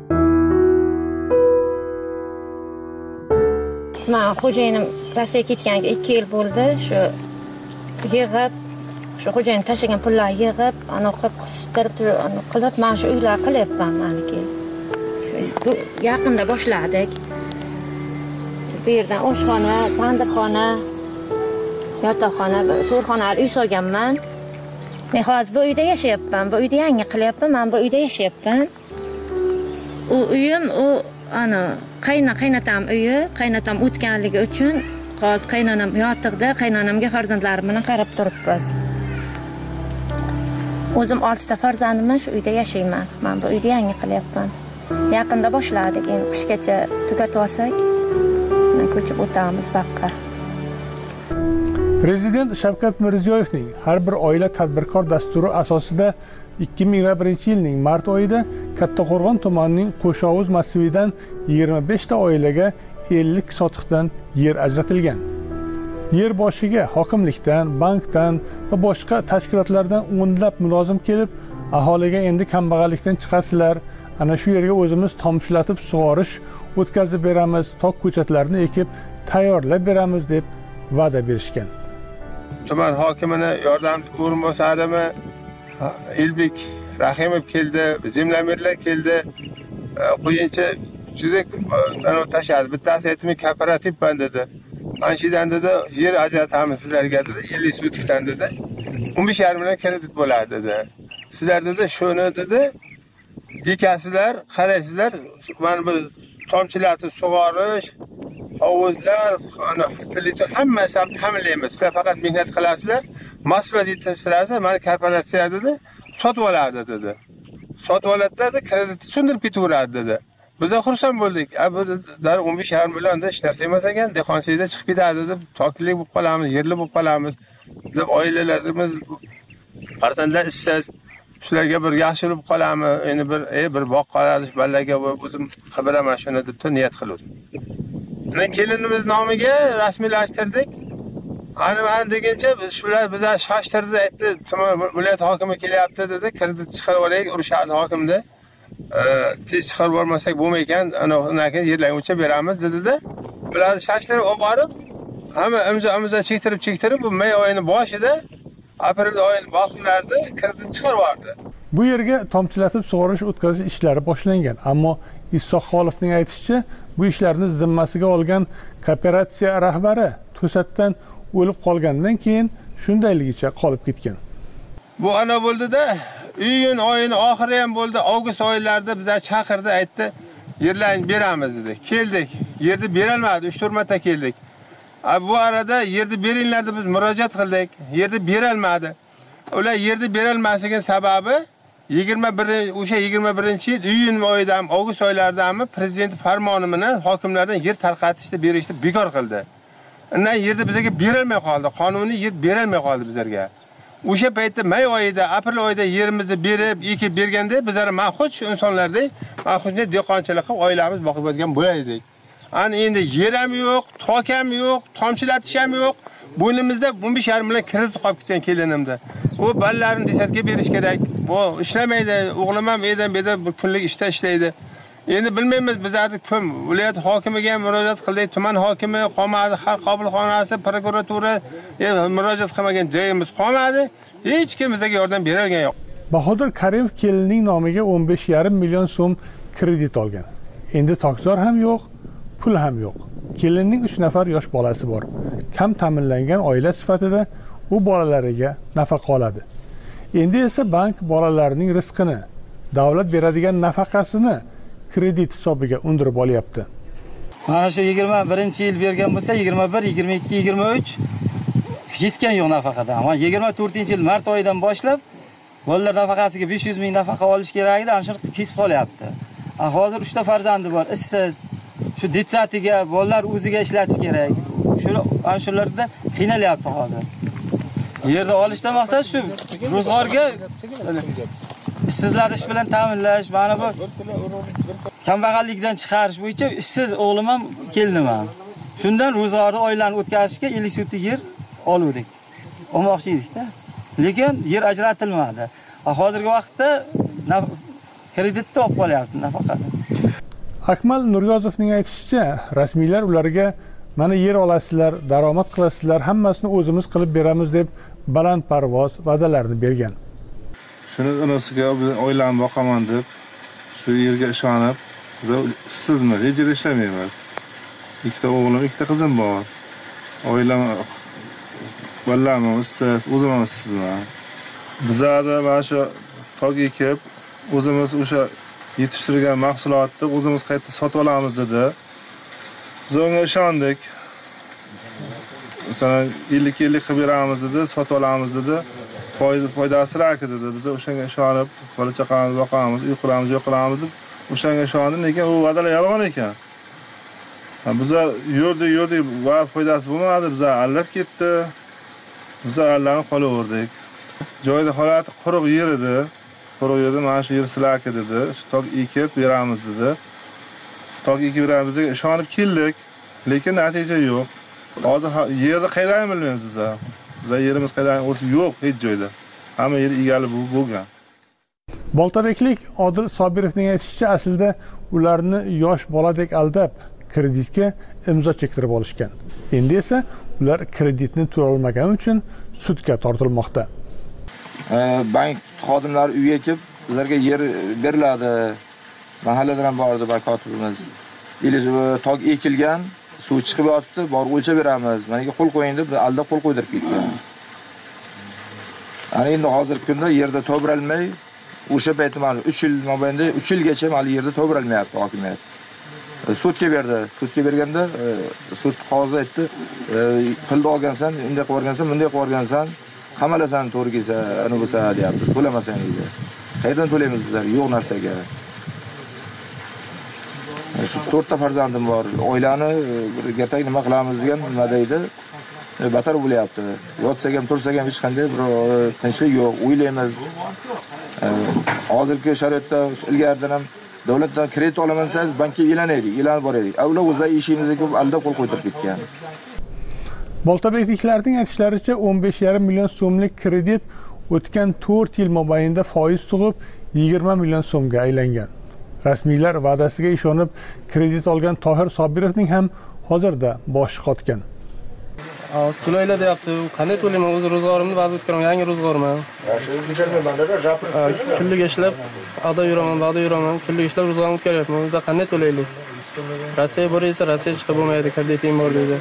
[SPEAKER 8] Men xo'jayinim Rossiyaga ketganiga 2 yil bo'ldi. Shu yig'ib, shu xo'jayinim tashlagan pullarni yig'ib, qilib qistirib qilib, men shu uylar qilyapman meniki. Yaqinda boshladik. Bu yerdan oshxona, tandirxona, yotoqxona, to'rxonali uy solganman. Men hozir bu uyda yashayapman. Bu uyda yangi qilyapman. Men bu uyda yashayapman. U uyim, qaynotam uyi, qaynotam o'tganligi uchun hozir qaynonam yotiqda, qaynonamga farzandlarim bilan qarab turibmiz. O'zim 6 ta farzandimman, shu uyda yashayman. Men bu uyda yangi qilyapman. Yaqinda boshladik, endi qishgacha tugatib olsak, ko'chib o'tamiz boqqa.
[SPEAKER 7] Prezident Shavkat Mirziyoyevning har bir oila tadbirkor dasturi asosida 2021-yilning mart oyida Kattaqo'rg'on tumanining Qo'shovuz massividan 25 ta oilaga 50 sotixdan yer ajratilgan. Yer boshiga hokimlikdan, bankdan va boshqa tashkilotlardan o'nlab mulozim kelib, aholiga endi kambag'allikdan chiqasizlar, ana shu yerga o'zimiz tomchilatib sug'orish o'tkazib beramiz, tok ko'chatlarni ekib tayyorlab beramiz deb va'da berishgan.
[SPEAKER 9] Tuman hokimini yordamchi o'rinbosarimi Elbek Rahimov keldi, Zemlamirlar keldi. Qo'yincha juda tashadi. Bittasi aytmi kooperativman dedi. Anshidan dedi, yer ajratamiz sizlarga dedi, 50 sotikdan dedi. 15,5 million kredit bo'ladi dedi. Sizlar dedi, shuni dedi, yekasizlar, qaraysizlar, mana bu tomchilatni sug'orish, hovuzlar, hammasi ham ta'minlaymiz. Sizlar faqat mehnat qilasizlar, mahsulot yetishtirasiz, mana korporatsiya dedi, sotib oladi dedi. Sotib oladida kreditni sundirib ketaveradi dedi. Biz xursand bo'ldik. Bu 15,5 millionda hech narsa emas ekan, dehqonchilikda chiqib ketadi deb, tokilik bo'lib qolamiz, yerli bo'lib qolamiz deb oilalarimiz farzandlar ishsiz, shularga bir yaxshi bo'lib qolamiz, endi bir boq qoladi, balaga o'zim qibiraman shuni deb niyat qildim. Mana kelinimiz nomiga rasmiylashtirdik. Ana degancha shular bizlar shoshtirdi, aytdi, tuman viloyat hokimi kelyapti dedi, kredit chiqarib olaylik, urishadi hokimda. Tez chiqarib olmasak bo'lmaykan, ana keyin yerlarni o'lchab beramiz dedi-da. Bular shoshtirib olib borib, hamma imzo chektirib bu may oyining boshida, aprel oyining boshlarida kredit chiqarib yubordi.
[SPEAKER 7] Bu yerga tomchilatib sug'orish o'tkazish ishlari boshlangan, ammo Isoq Xolovning aytishicha, bu ishlarni zimmasiga olgan kooperatsiya rahbari to'satdan o'lib qolgandan keyin shundayligicha qolib ketgan.
[SPEAKER 9] Bu ana bo'ldi-da, iyun oyining oxiri ham bo'ldi, avgust oylarida bizlar chaqirdi, aytdi, yerlarni beramiz dedi. Keldik, yerni berolmadi, 3-4 marta keldik. Bu arada yerni beringlar deb biz murojaat qildik, yerni berolmadi. Ular yerni berolmasligining sababi 21-yil iyun oyidan, avgust oylaridami prezident farmoni bilan hokimlardan yer tarqatishni berishni bekor qildi. Undan yerni bizga berilmay qoldi, qonuniy yer berilmay qoldi bizlarga. O'sha paytda may oyida, aprel oyida yerimizni berib, ekib berganda bizlar mahsuj insonlardek, mahsujni dehqonchilikqa oilamiz boqib o'tgan bo'lardik. Ana endi yer ham yo'q, tok ham yo'q, tomchilatish ham yo'q. Bo'ynimizda 15,5 million kredit qolib ketgan kelinimda. U balalarni desatga berish kerak. Bu ishlamaydi, o'g'lim ham edan-beda bir kunlik ishda ishlaydi. Endi bilmaymiz, bizlarni kim viloyat hokimiga murojaat qildik, tuman hokimi qolmadi, xalq qabulxonasi, prokuratura murojaat qilmagan joyimiz qolmadi. Hech kim bizga yordam berolgan yo'q.
[SPEAKER 7] Bahodir Karimov kelinining nomiga 15,5 million so'm kredit olgan. Endi tokzor ham yo'q, pul ham yo'q. Kelinning 3 nafar yosh bolasi bor. Kam ta'minlangan oila sifatida u bolalariga nafaqa oladi. Endi esa bank bolalarining rizqini, davlat beradigan nafaqasini kredit hisobiga undirib olyapti.
[SPEAKER 10] Mana shu 21-yil bergan bo'lsa, 21, 22, 23 kesgan yo'q nafaqada. Ama 24-yil mart oyidan boshlab bolalar nafaqasiga 500 ming nafaqa olish kerak edi, ana shuni kesib qolyapti. Hozir 3 ta farzandi bor, ishsiz. Shu detsatiga bolalar o'ziga ishlatish kerak. Ana shularda qiynalyapti hozir. Yerda olishdan maqsad shu, ro'zg'orga ishsizlar ish bilan ta'minlash, mana bu kambag'allikdan chiqarish bo'yicha ishsiz o'g'lim ham keldim ham. Shundan ro'zg'orni oilani o'tkazishga 50 sotik yer oldik. Olmoqchi edik-da. Lekin yer ajratilmadi. Hozirgi vaqtda kreditni olib qolyapti nafaqani.
[SPEAKER 7] Akmal Nuryozovning aytishicha, rasmiylar ularga mana yer olasizlar, daromad qilasizlar, hammasini o'zimiz qilib beramiz deb balandparvoz va'dalarni bergan.
[SPEAKER 11] Shuni onasiga oilani boqaman deb shu yerga ishonib, ishsizmiz, hech ishlamaymiz. 2 ta o'g'lim, 2 ta qizim bor. Oilam bolalarni ishsiz, o'zim ham ishsizman. Bizlarda mana shu tok ekib, o'zimiz o'sha yetishtirgan mahsulotni o'zimiz qayta sotib olamiz dedi. Biz unga ishondik. Masalan, 50 qilib beramiz dedi, sotib olamiz dedi. Foydasi raki dedi. Biz o'shanga ishonib, bola chaqamizni boqamiz, uy quramiz, yo'q qilamiz deb o'shanga ishondik, lekin u va'dalar yolg'on ekan. Biz yurdik, va foydasi bo'lmadi, biz allab ketdi. Biz allanib qolaverdik. Joyda holati quruq yer edi. Quruq yerda mana shu yer sizlarga dedi. Tok ekib beramiz dedi. Tok ekib beramizga ishonib keldik, lekin natija yo'q. Hozir yerni qaydan bilmaymiz biz. Biz yerimiz qaydan o'tib yo'q hech joyda. Hamma yer egali bo'lgan.
[SPEAKER 7] Boltabeklik Odil Sobirovning aytishicha, aslida ularni yosh boladek aldab kreditga imzo chektirib olishgan. Endi esa ular kreditni to'lay olmagani uchun sudga tortilmoqda.
[SPEAKER 12] Bank xodimlari uyga kelib, bizlarga yer beriladi. Mahalladan ham bordi kotibimiz. Tog ekilgan, suv chiqib yotibdi, borib o'lchab beramiz. Manga qo'l qo'ying deb aldab qo'l qo'ydirib ketgan. Ana endi hozirgi kunda yerda to'bralmay, o'sha paytda mana 3 yil mobaynida 3 yilgacha hali yerda to'bralmayapti hokimiyat. Sudga berdi. Sudga berganda sud qozi aytdi, pulni olgansan, unday qilib o'rgansan, bunday qilib o'rgansan, qamalasan to'g'ri kelsa, ana bo'lsa deyapti. To'lamasang deydi. Qayerdan to'laymiz bizlar? Yo'q narsaga. Shu 4 ta farzandim bor. Oilani gapay nima qilamiz degan nima deydi? Batar bo'lyapti. Yotsak ham, tursak ham hech qanday bir tinchlik yo'q. O'ylaymiz. Hozirgi sharoitda ilgaridan ham davlatdan kredit olaman desangiz, bankka elanaylik, elanib boraylik. Avvalo o'zlar ishimizga ko'p aldab qo'l qo'ydirib ketgan.
[SPEAKER 7] Boltabekliklarning aytishlaricha 15,5 million so'mlik kredit o'tgan 4 yil mobaynida foiz tug'ib 20 million so'mga aylangan. Rasmiylar va'dasiga ishonib kredit olgan Tohir Sobirovning ham hozirda boshi qotgan.
[SPEAKER 13] To'laylar deyapti. Qanday to'layman? O'z ro'zg'orimni va'da o'tkiraman, yangi ro'zg'orim. Kunlik ishlab, ada yuraman, kunlik ishlab ro'zg'orimni o'tkaryapman. O'zda qanday to'laylik? Rossiya bor esa Rossiya chiqib bo'lmaydi, kreditim bor deydi.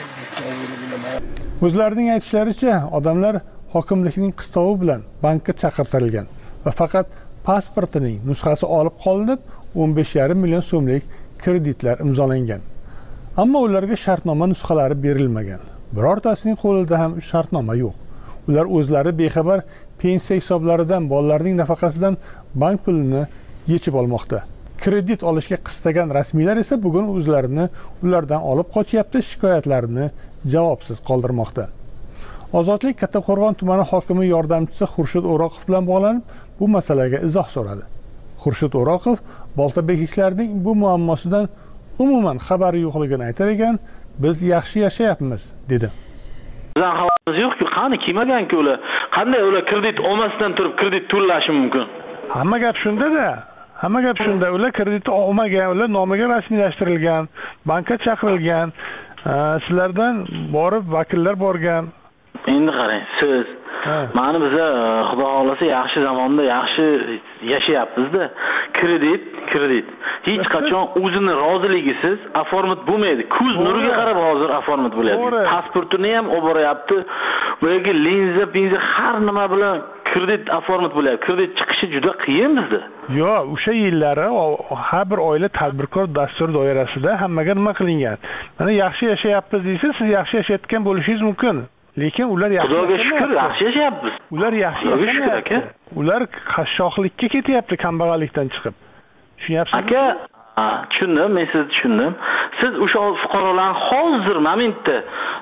[SPEAKER 7] O'zlarining aytishlaricha, odamlar hokimlikning qistovi bilan bankka chaqirtirilgan va faqat pasportining nusxasi olib qolinib, 15,5 million so'mlik kreditlar imzolangan. Ammo ularga shartnoma nusxalari berilmagan. Birortasining qo'lida ham shartnoma yo'q. Ular o'zlari bexabar pensiya hisoblaridan, bolalarning nafaqasidan bank pulini yechib olmoqda. Kredit olishga qistagan rasmiylar esa bugun o'zlarini ulardan olib qochyapti, shikoyatlarini javobsiz qoldirmoqda. Ozodlik Kattaqo'rg'on tumani hokimi yordamchisi Xurshid O'roqov bilan bog'lanib, bu masalaga izoh so'radi. Xurshid O'roqov boltabekliklarning bu muammosidan umuman xabari yo'qligini aytar ekan, biz yaxshi yashayapmiz dedi.
[SPEAKER 14] Bizning xabarimiz yo'q-ku, qani kelmagan-ku ular. Qanday ular kredit olmasdan turib kredit to'lashi mumkin?
[SPEAKER 7] Hamma gap shunda-da. Hamma gap shunda. Ular kredit olmagan, ular nomiga rasmiylashtirilgan, bankka chaqirilgan, sizlardan borib vakillar borgan.
[SPEAKER 14] Endi qarang, siz mana biza xudo xolasa yaxshi zamonda yaxshi yashayapmiz-da. Kredit hech qachon o'zini roziligisiz oformit bo'lmaydi. Ko'z nuriga qarab hozir oformit bo'ladi. Pasportini ham olib boryapti. Bu yerga linza har nima bilan kredit oformit bo'ladi. Kredit chiqishi juda qiyin bizda.
[SPEAKER 7] Yo'q, o'sha yillari har bir oila tadbirkor dastur doirasida hammaga nima qilingan. Mana yaxshi yashayapmiz deysiz, siz yaxshi yashayotgan bo'lishingiz mumkin. Lekin ular yaxshi.
[SPEAKER 14] Xudoga shukr, yaxshi yashayapmiz.
[SPEAKER 7] Ular yaxshi yashayapti. Ular qashshoqlikka ketyapti kambag'allikdan chiqib. Tushunyapsizmi?
[SPEAKER 14] Aka, tushundim, men sizni tushundim. Siz o'sha fuqarolarni hozir momentda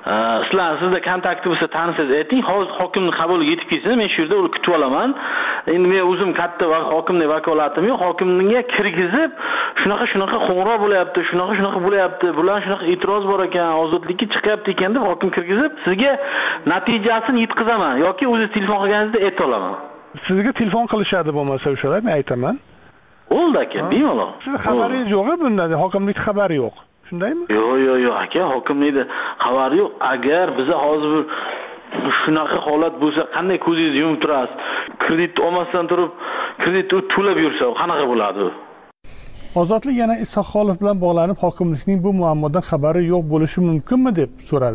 [SPEAKER 14] sizda kontakti bo'lsa, tanisangiz ayting, hozir hokimning qabuliga yetib kelsangiz, men shu yerda uni kutib olaman. Endi men o'zim katta hokimning vakolatim yo'q, hokimga kirgizib, shunaqa qo'ng'iroq bo'lyapti, shunaqa bo'lyapti, bular shunaqa e'tiroz bor ekan, ozodlikka chiqyapti ekan deb hokim kirgizib, sizga natijasini yetkazaman yoki o'zingiz telefon qilganingizda ayta olaman.
[SPEAKER 7] Sizga telefon qilishadi bo'lmasa o'shalar, men aytaman.
[SPEAKER 14] Bo'ldi aka, bemalol.
[SPEAKER 7] Siz xabaringiz yo'q-a bundan, hokimlik xabari yo'q. Shundaymi?
[SPEAKER 14] Yo'q aka, hokimlikda xabari yo'q. Agar biza hozir shunaqa holat bo'lsa, qanday ko'zingizni yumib turasiz? Kredit olmasdan turib, kreditni to'lab yursa, qanaqa bo'ladi?
[SPEAKER 7] Ozodlik yana Isoqxonov bilan bog'lanib, hokimlikning bu muammodan xabari yo'q bo'lishi mumkinmi deb so'radi.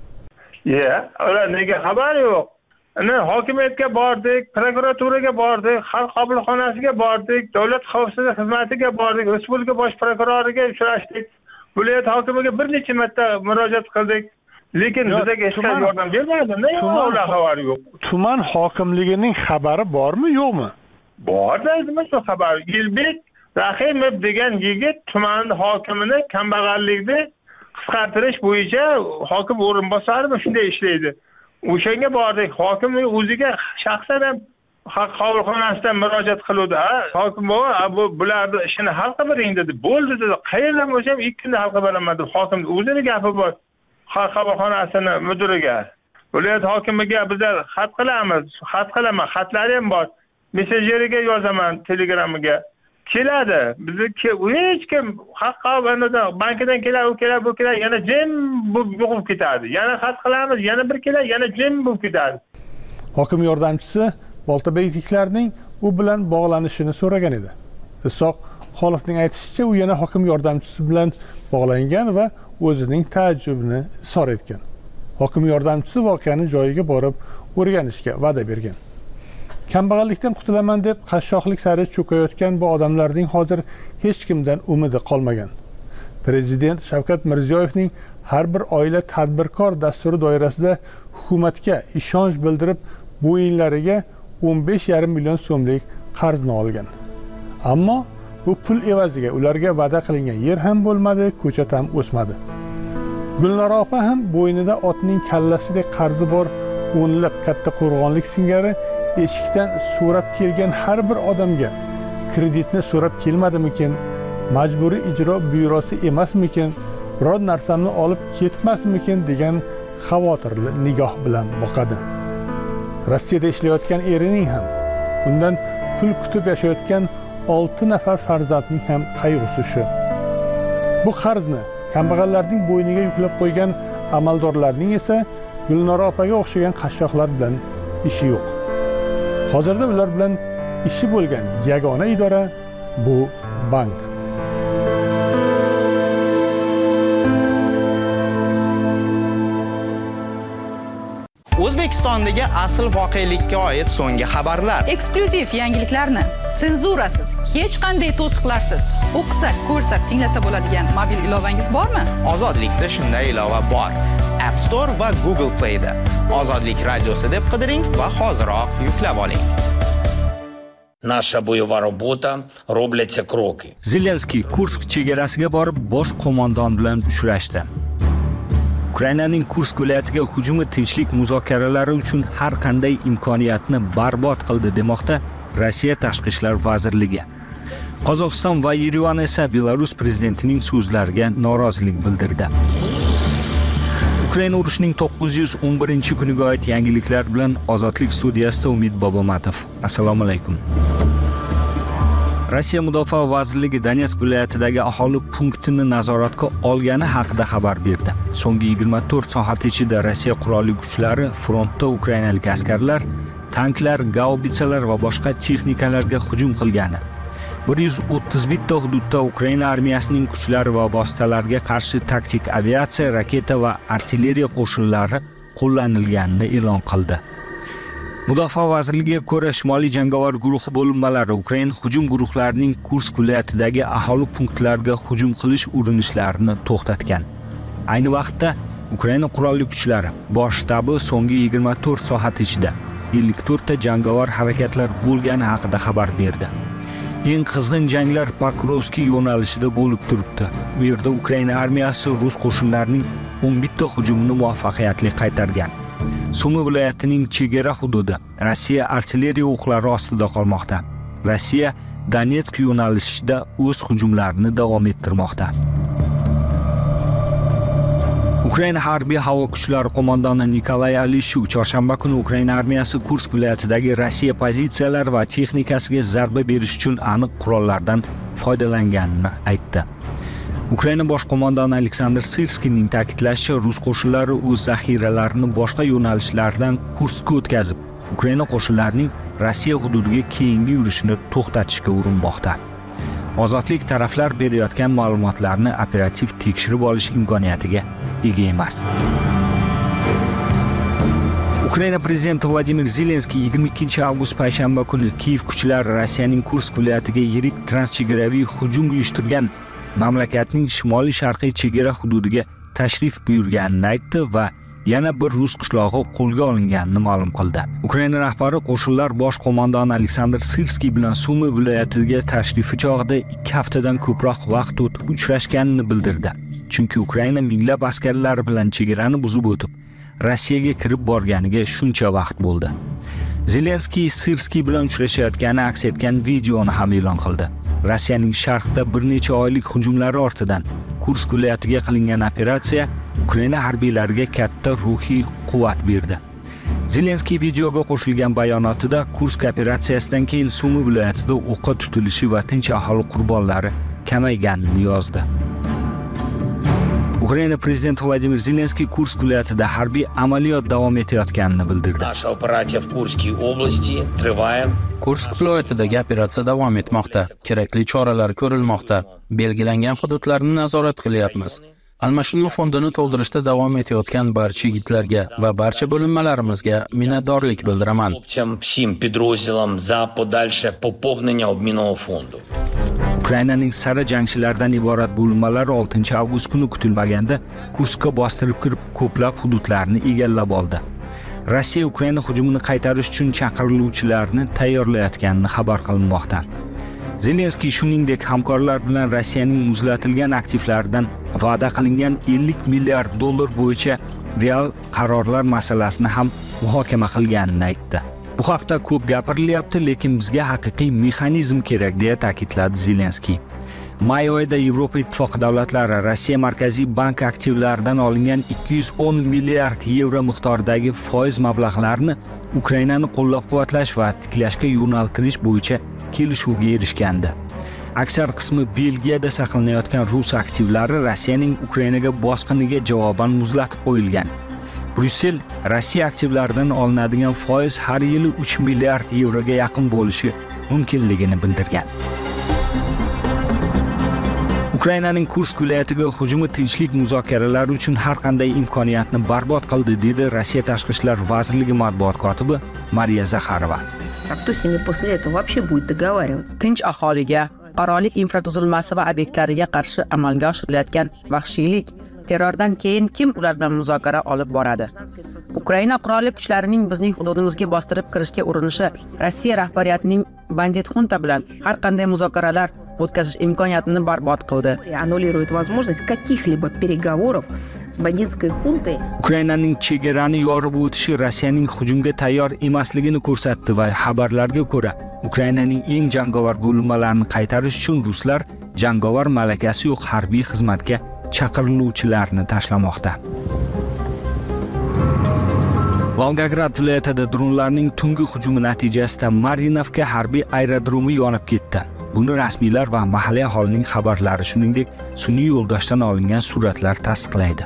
[SPEAKER 15] Ular nega xabari yo'q? Hokimiyatga bordik, prokuraturaga bordik, xalq qabulxonasiga bordik, davlat xavfsizlik xizmatiga bordik, respublika bosh prokuroriga uchrashdik, viloyat hokimiga bir necha marta murojaat qildik. Lekin bizga hech qanday yordam bermadi. Ular xabari yo'q.
[SPEAKER 7] Tuman hokimligining xabari bormi, yo'qmi?
[SPEAKER 15] Bor deydimi shu xabar. Yilbek Rahimov degan yigit tuman hokimini kambag'allikni qisqartirish bo'yicha hokim o'rinbosari shunday ishlaydi. O'shanga bordik, hokimning o'ziga shaxsan ham xalq qabulxonasidan murojaat qildi. Hokim bularni ishini hal qilib dedi. Bo'ldi dedi. Qayerdan bo'lsa ham 2 kunda hal qilib beraman deb hokim o'zining gapi bor. Xalq qabulxonasini mudiriga, viloyat hokimiga bizlar xat qilamiz, xatlari ham bor. messenjeriga yozaman, Telegramga. Keladi. Bizni hech kim haqqobanida bankidan keladi, u keladi, bu keladi, yana jim bo'lib ketadi. Yana xat qilamiz, yana bir keladi, yana jim bo'lib ketadi.
[SPEAKER 7] Hokim yordamchisi boltabekliklarning u bilan bog'lanishini so'ragan edi. Isoq Xolovning aytishicha, u yana hokim yordamchisi bilan bog'langan va o'zining ta'ajjubini izhor etgan. Hokim yordamchisi voqeani joyiga borib o'rganishga va'da bergan. Kambag'allikdan qutulaman deb qashshoqlik sari cho'kayotgan bu odamlarning hozir hech kimdan umidi qolmagan. Prezident Shavkat Mirziyoyevning har bir oila tadbirkor dasturi doirasida hukumatga ishonch bildirib, bu yillariga 15,5 million so'mlik qarzni olgan. Ammo bu pul evaziga ularga va'da qilingan yer ham bo'lmadi, ko'chat ham o'smadi. Gulnora opa ham bo'ynida otning kallasidek qarzi bor o'nlab katta qo'rg'onlik singari eshikdan so'rab kelgan har bir odamga kreditni so'rab kelmadimikin, majburiy ijro byurosi emasmikin, biror narsamni olib ketmasmikin degan xavotirli nigoh bilan boqadi. Rossiyada ishlayotgan erining ham, undan pul kutib yashayotgan 6 nafar farzandning ham qayg'usi shu. Bu qarzni kambag'allarning bo'yniga yuklab qo'ygan amaldorlarning esa Gulnora opaga o'xshagan qashshoqlar bilan ishi yo'q. Hozirda ular bilan ishi bo'lgan yagona idora bu bank.
[SPEAKER 16] O'zbekistondagi asl voqelikka oid so'nggi xabarlar.
[SPEAKER 17] Eksklyuziv yangiliklarni senzurasiz, hech qanday to'siqlarsiz o'qisa, ko'rsa, tinglasa bo'ladigan mobil ilovangiz bormi?
[SPEAKER 16] Ozodlikda shunday ilova bor. App Store va Google Play da. Ozodlik radiosi deb qidiring va hoziroq yuklab oling.
[SPEAKER 18] Наша боевая работа робляться кроки.
[SPEAKER 5] Zelenskiy Kursk chegarasiga borib bosh qo'mondon bilan uchrashdi. Ukrainaning Kursk viloyatiga hujumi tinchlik muzokaralari uchun har qanday imkoniyatni barbod qildi demoqda Rossiya Tashqi ishlar vazirligi. Qozog'iston va Yerevan esa Belarus prezidentining so'zlariga norozilik bildirdi. Ukraina urushining 911-kuniga oid yangiliklar bilan Ozodlik studiyasida Umid Bobomatov. Assalomu alaykum. Rossiya Mudofaa vazirligi Donetsk viloyatidagi aholi punktini nazoratga olgani haqida xabar berdi. So'nggi 24 soat ichida Rossiya qurolli kuchlari frontda ukrainalik askarlar, tanklar, gaubitsalar va boshqa texnikalarga hujum qilgani. 131 ta hududda Ukraina armiyasining kuchlari va vositalariga qarshi taktik aviatsiya, raketa va artilleriya qo'shinlari qo'llanilganini e'lon qildi. Mudofaa vazirligiga ko'ra, Shimoliy jangovar guruhi bo'linmalari Ukraina hujum guruhlarining Kursk viloyatidagi aholi punktlariga hujum qilish urinishlarini to'xtatgan. Ayni vaqtda Ukraina qurolli kuchlari bosh shtabi so'nggi 24 soat ichida 54 ta jangovar harakatlar bo'lgani haqida xabar berdi. Eng qizg'in janglar Pokrovskiy yo'nalishida bo'lib turibdi. Bu yerda Ukraina armiyasi rus qo'shinlarining 11 ta hujumini muvaffaqiyatli qaytargan. Sumi viloyatining chegara hududi Rossiya artilleriya o'qlari ostida qolmoqda. Rossiya Donetsk yo'nalishida o'z hujumlarini davom ettirmoqda. Ukraina harbiy havo kuchlari qo'mondoni Nikolay Alishuv chorshanba kuni Ukraina armiyasi Kursk viloyatidagi Rossiya pozitsiyalari va texnikasiga zarba berish uchun aniq qurollardan foydalanganini aytdi. Ukraina bosh qo'mondoni Aleksandr Sirskiyning ta'kidlashicha, rus qo'shinlari o'z zaxiralarini boshqa yo'nalishlardan Kurskka o'tkazib, Ukraina qo'shinlarining Rossiya hududiga keyingi yurishini to'xtatishga urinmoqda. Ozodlik taraflar berayotgan ma'lumotlarni operativ tekshirib olish imkoniyatiga ega emas. Ukraina prezidenti Vladimir Zelenskiy 22 avgust payshanba kuni Kiyev kuchlari Rossiyaning Kursk viloyatiga yirik transchegaraviy hujum uyushtirgan mamlakatning shimoliy-sharqiy chegara hududiga tashrif buyurganini aytdi va yana bir rus qishlog'i qo'lga olinganini ma'lum qildi. Ukraina rahbari qo'shinlar bosh qo'mondoni Aleksandr Sirskiy bilan Sumi viloyatiga tashrifi chog'ida 2 haftadan ko'proq vaqt o'tib uchrashganini bildirdi. Chunki Ukraina minglab askarlar bilan chegarani buzib o'tib, Rossiyaga kirib borganiga shuncha vaqt bo'ldi. Zelenskiy Sirskiy bilan uchrashayotgani aks etgan videoni ham e'lon qildi. Rossiyaning sharqda bir necha oylik hujumlari ortidan Kursk viloyatiga qilingan operatsiya Ukraina harbiylariga katta ruhiy quvvat berdi. Zelenskiy videoga qo'shilgan bayonotida Kursk operatsiyasidan keyin Sumi viloyatida o'qqa tutilishi va tinch aholi qurbonlari kamayganini yozdi. Ukraina prezidenti Vladimir Zelenskiy Kursk viloyatida harbiy amaliyot davom etayotganini bildirdi.
[SPEAKER 18] Наша операция в Курской области тривает.
[SPEAKER 2] Kursk viloyatidagi operatsiya davom etmoqda. Kerakli choralar ko'rilmoqda. Belgilangan hududlarni nazorat qilyapmiz. Almashinuv fondini to'ldirishda davom etayotgan barcha yigitlarga va barcha bo'linmalarimizga minnatdorlik bildiraman.
[SPEAKER 18] Всем підрозділам за подальше поповнення обмінного фонду.
[SPEAKER 5] Ukrainaning sara jangchilardan iborat bo'linmalari 6 avgust kuni kutilmaganda Kurskka bostirib kirib ko'plab hududlarni egallab oldi. Rossiya Ukraina hujumini qaytarish uchun chaqiriluvchilarni tayyorlayotganini xabar qilinmoqda. Zelenskiy shuningdek hamkorlar bilan Rossiyaning muzlatilgan aktivlaridan va'da qilingan 50 milliard dollar bo'yicha real qarorlar masalasini ham muhokama qilganini aytdi. Bu haqda ko'p gapirilyapti, lekin bizga haqiqiy mexanizm kerak deya ta'kidladi Zelenskiy. May oyida Yevropa Ittifoqi davlatlari Rossiya Markaziy bank aktivlaridan olingan 210 milliard yevro miqdoridagi foiz mablag'larini Ukrainani qo'llab-quvvatlash va tiklashga yo'naltirish bo'yicha kelishuvga erishgandi. Aksar qismi Belgiyada saqlanayotgan rus aktivlari Rossiyaning Ukrainaga bosqiniga javoban muzlatib qo'yilgan. Bryussel Rossiya aktivlaridan olinadigan foiz har yili 3 milliard yevroga yaqin bo'lishi mumkinligini bildirgan. Ukrainaning Kursk viloyatiga hujumi tinchlik muzokaralari uchun har qanday imkoniyatni barbod qildi, dedi Rossiya Tashqi ishlar vazirligi matbuot kotibi Mariya Zakharova.
[SPEAKER 19] Tinch aholiga, fuqarolik infratuzilmasi va obyektlariga qarshi amalga oshirilayotgan vahshiylik, terrordan keyin kim ular bilan muzokara olib boradi? Ukraina qurolli kuchlarining bizning hududimizga bostirib kirishga urinishi Rossiya rahbariyatining bandit xunta bilan har qanday muzokaralar o'tkazish imkoniyatini barbod qildi.
[SPEAKER 5] Ukrainaning chegarani yorib o'tishi Rossiyaning hujumga tayyor emasligini ko'rsatdi va xabarlarga ko'ra, Ukrainaning eng jangovar bo'linmalarini qaytarish uchun ruslar jangovar malakasi yo'q harbiy xizmatga chaqiriluvchilarni tashlamoqda. Volgograd viloyatida dronlarning tungi hujumi natijasida Marinovka harbiy aerodromi yonib ketdi. Buni rasmiylar va mahalliy aholining xabarlari, shuningdek, sun'iy yo'ldoshdan olingan suratlar tasdiqlaydi.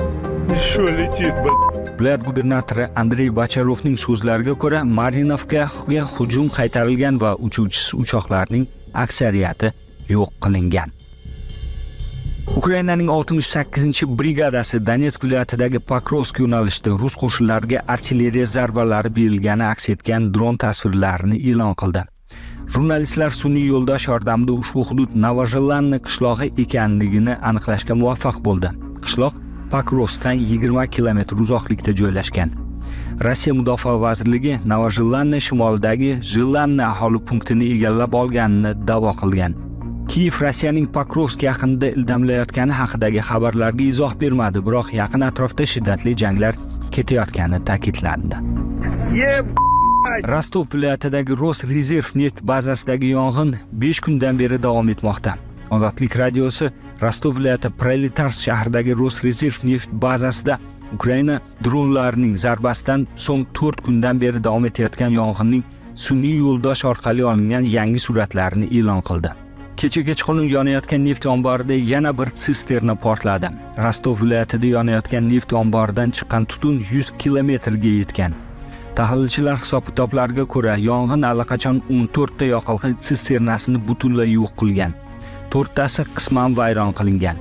[SPEAKER 5] Viloyat gubernatori Andrey Bacharovning so'zlariga ko'ra, Marinovkaga hujum qaytarilgan va uchuvchisi uchoqlarning aksariyati yo'q qilingan. Ukrainaning 68-brigadasi Donetsk viloyatidagi Pokrovsk yo'nalishida rus qo'shinlariga artilleriya zarbalari berilgani aks etgan dron tasvirlarini e'lon qildi. Jurnalistlar sun'iy yo'ldosh yordamida ushbu hudud Novozelanniya qishlog'i ekanligini aniqlashga muvaffaq bo'ldi. Qishloq Pokrovskdan 20 kilometr uzoqlikda joylashgan. Rossiya Mudofaa vazirligi Novozelanniya shimolidagi Zhelanna aholi punktini egallab olganini da'vo qilgan. Kiyev Rossiyaning Pokrovsk yaqinida ildamlayotgani haqidagi xabarlarga izoh bermadi, biroq yaqin atrofda shiddatli janglar ketayotgani ta'kidlandi. Rostov viloyatidagi Rosrezerv neft bazasidagi yong'in 5 kundan beri davom etmoqda. Ozodlik radiosi Rostov viloyati Proletarsk shahridagi Rosrezerv neft bazasida Ukraina dronlarining zarbasidan so'ng 4 kundan beri davom etayotgan yong'inning sun'iy yo'ldosh orqali olingan yangi suratlarini e'lon qildi. Kecha kechqurun yonayotgan neft omborida yana bir sisterna portladi. Rostov viloyatida yonayotgan neft omboridan chiqqan tutun 100 kilometrga yetgan. Tahlilchilar hisob-kitoblariga ko'ra, yong'in allaqachon 14 ta yoqilg'i sisternasini butunlay yo'q qilgan. 4 tasi qisman vayron qilingan.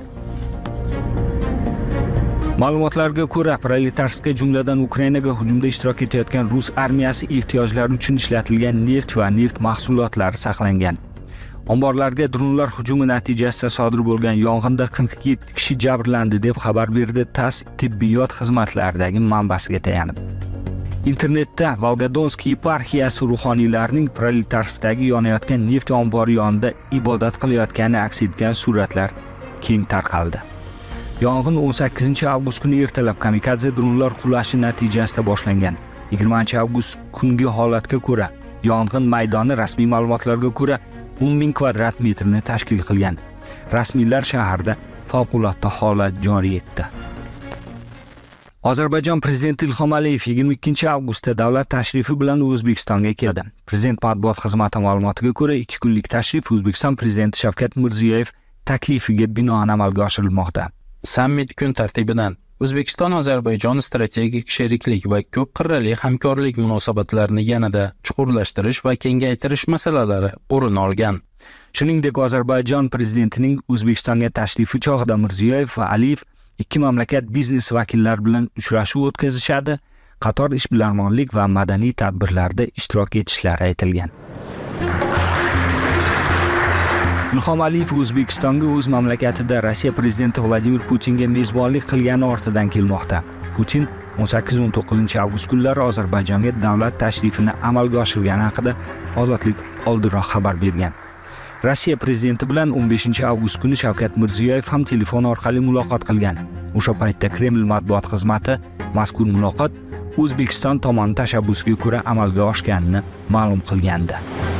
[SPEAKER 5] Ma'lumotlarga ko'ra, Proletarskka jumladan Ukrainaga hujumda ishtirok etayotgan rus armiyasi ehtiyojlari uchun ishlatilgan neft va neft mahsulotlari saqlangan. Omborlarga dronlar hujumi natijasida sodir bo'lgan yong'inda 47 kishi jabrlandi deb xabar berdi TASS tibbiyot xizmatlaridagi manbasiga tayanib. Internetda Volgodonsk yeparxiyasi ruhoniylarining Proletarskdagi yonayotgan neft ombori yonida ibodat qilayotgani aks etgan suratlar keng tarqaldi. Yong'in 18-avgust kuni ertalab kamikadze dronlar qulashi natijasida boshlangan. 20-avgust kungi holatga ko'ra, yong'in maydoni rasmiy ma'lumotlarga ko'ra 10,000 kvadrat metrni tashkil qilgan. Rasmiylar shaharda favqulodda holat joriy etdi.
[SPEAKER 20] Ozarbayjon prezidenti Ilhom Aliyev 22-avgustda davlat tashrifi bilan O'zbekistonga keldi. Prezident matbuot xizmati ma'lumotiga ko'ra, 2 kunlik tashrif O'zbekiston prezidenti Shavkat Mirziyoyev taklifiga binoan amalga oshirilmoqda.
[SPEAKER 2] Sammit kun tartibidan O'zbekiston-Ozarbayjon strategik sheriklik va ko'p qirrali hamkorlik munosabatlarini yanada chuqurlashtirish va kengaytirish masalalari o'rin olgan.
[SPEAKER 20] Shuningdek, Ozarbayjon prezidentining O'zbekistonga tashrifi chog'ida Mirziyoyev va Aliyev ikki mamlakat biznes vakillari bilan uchrashuv o'tkazishadi, qator ishbilarmonlik va madaniy tadbirlarda ishtirok etishlari aytilgan. Ilhom Aliyev O'zbekistonga o'z mamlakatida Rossiya prezidenti Vladimir Putinga mezbonlik qilgani ortidan kelmoqda. Putin 18-19 avgust kunlari Ozarbayjonga davlat tashrifini amalga oshirgani haqida Ozodlik oldinroq xabar bergan. Rossiya prezidenti bilan 15-avgust kuni Shavkat Mirziyoyev ham telefon orqali muloqot qilgan. O'sha paytda Kreml matbuot xizmati mazkur muloqot O'zbekiston tomoni tashabbusiga ko'ra amalga oshganini ma'lum qilgandi.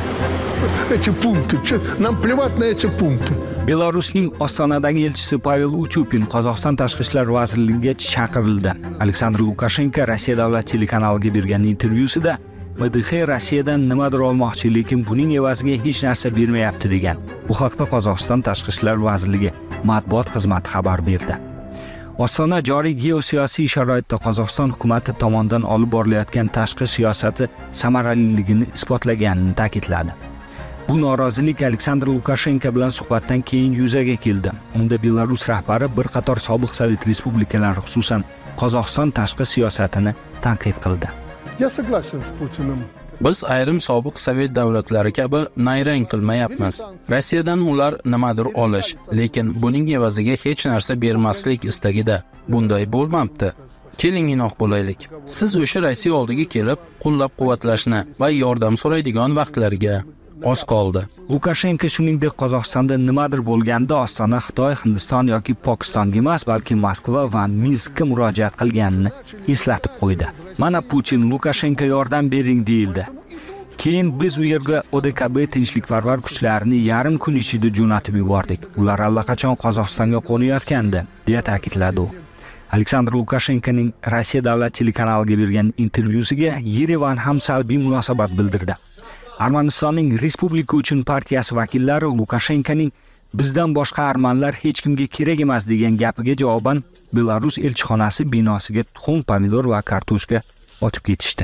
[SPEAKER 21] Эти пункты, нам плевать на эти пункты.
[SPEAKER 20] Belarusning Ostonadagi elchisi Pavel Uchupin Qozog'iston tashqi ishlar vazirligiga chaqirildi. Aleksandr Lukashenko Rossiya davlat telekanaliga bergan intervyusida MDH Rossiyadan nimadir olmoqchi, lekin buning evaziga hech narsa bermayapti degan. Bu haqda Qozog'iston tashqi ishlar vazirligi matbuot xizmati xabar berdi. Ostona joriy geosiyosiy sharoitda Qozog'iston hukumati tomonidan olib borilayotgan tashqi siyosati samaraliligini isbotlaganini ta'kidladi. Bu norozilik Aleksandr Lukashenko bilan suhbatdan keyin yuzaga keldi. Unda Belarus rahbari bir qator sobiq Sovet respublikalari, xususan Qozog'iston tashqi siyosatini tanqid qildi.
[SPEAKER 21] Я согласен с Путиным.
[SPEAKER 2] Biz ayrim sobiq Sovet davlatlari kabi nayrang qilmayapmiz. Rossiyadan ular nimadir olish, lekin buning evaziga hech narsa bermaslik istagida. Bunday bo'lmabdi. Keling inoq bo'laylik. Siz o'sha Rossiya oldiga kelib, qo'llab-quvvatlashni va yordam so'raydigan vaqtlarga oz qoldi.
[SPEAKER 20] Lukashenko shuningdek Qozog'istonda nimadir bo'lganda Ostona Xitoy, Hindiston yoki Pokistonga emas, balki Moskva va Minskka murojaat qilganini eslatib qo'ydi. Mana Putin Lukashenko yordam bering deyildi. Keyin biz u yerga ODKB tinchlikparvar kuchlarini yarim kun ichida jo'natib yubordik. Ular allaqachon Qozog'istonga qo'nayotgandi, deya ta'kidladi u. Aleksandr Lukashenkoning Rossiya davlat telekanaliga bergan intervyusiga Yerevan ham salbiy munosabat bildirdi. Armanistonning Respublika uchun partiyasi vakillari Lukashenkoning bizdan boshqa armanlar hech kimga kerak emas degan gapiga javoban Belarus elchixonasi binosiga tuxum, pomidor va kartoshka otib ketishdi.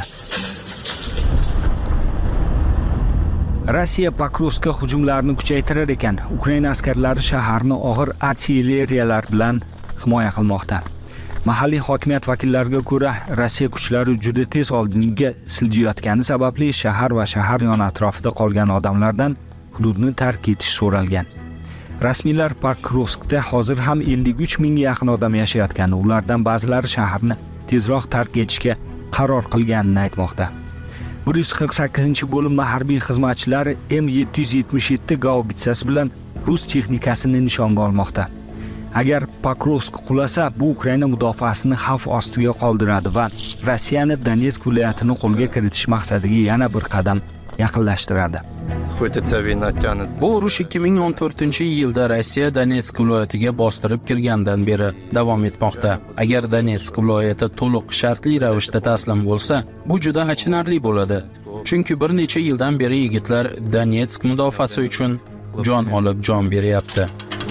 [SPEAKER 20] Rossiya Pokrovska hujumlarini kuchaytirar ekan, Ukraina askarlari shaharni og'ir artilleriyalar bilan himoya qilmoqda. Mahalliy hokimiyat vakillariga ko'ra, Rossiya kuchlari juda tez oldinga siljiyotgani sababli shahar va shahar yon atrofida qolgan odamlardan hududni tark etish so'ralgan. Rasmiylar Pokrovskda hozir ham 53 mingga yaqin odam yashayotgani, ulardan ba'zilari shaharni tezroq tark etishga qaror qilganini aytmoqda. 148-bo'linma harbiy xizmatchilari M777 gaubitsasi bilan rus texnikasini nishonga olmoqda. Agar Pokrovsk qulasa, bu Ukraina mudofaasini xavf ostiga qoldiradi va Rossiyani Donetsk viloyatini qo'lga kiritish maqsadiga yana bir qadam yaqinlashtiradi.
[SPEAKER 2] Bu urush 2014-yilda Rossiya Donetsk viloyatiga bostirib kirgandan beri davom etmoqda. Agar Donetsk viloyati to'liq shartli ravishda taslim bo'lsa, bu juda achinarli bo'ladi. Chunki bir necha yildan beri yigitlar Donetsk mudofaasi uchun jon olib jon beryapti.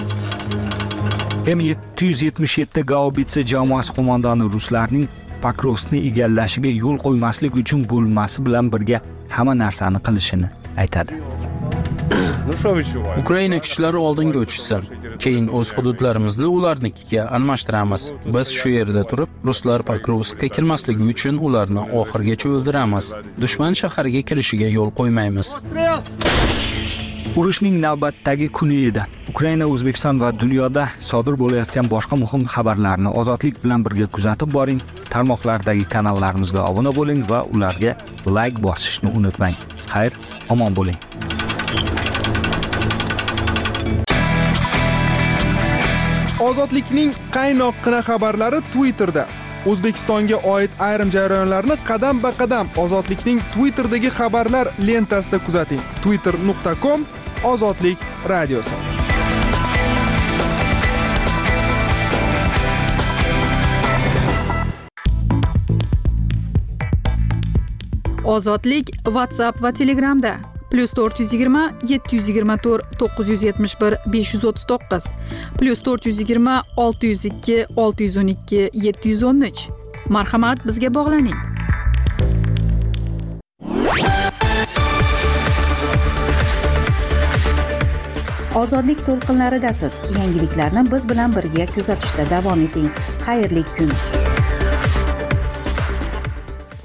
[SPEAKER 20] M777 gaubitsa jamoasi qo'mondoni ruslarning Pokrovskni egallashiga yo'l qo'ymaslik uchun bo'linmasi bilan birga hamma narsani qilishini aytadi.
[SPEAKER 2] Ukraina kuchlari oldinga uchsin, keyin o'z hududlarimizni ularnikiga almashtiramiz. Biz shu yerda turib, ruslar Pokrovskka kirmasligi uchun ularni oxirgacha o'ldiramiz. Dushman shaharga kirishiga yo'l qo'ymaymiz.
[SPEAKER 20] Urushning navbatdagi kuni edi. Ukraina, O'zbekiston va dunyoda sodir bo'layotgan boshqa muhim xabarlarni ozodlik bilan birga kuzatib boring. Tarmoqlardagi kanallarimizga obuna bo'ling va ularga like bosishni unutmang. Xayr, omon bo'ling.
[SPEAKER 22] Ozodlikning qaynoqqina xabarlari Twitterda. O'zbekistonga oid ayrim jarayonlarni qadam-ba-qadam Ozodlikning Twitter'dagi xabarlar lentasida kuzating. twitter.com/Ozodlik radiosi.
[SPEAKER 4] Ozodlik WhatsApp va Telegramda +420 724 971 539 +420 602 612 713. Marhamat, bizga bog'laning.
[SPEAKER 1] Ozodlik to'lqinlaridasiz. Yangiliklarni biz bilan birga kuzatishda davom eting. Xayrli kun.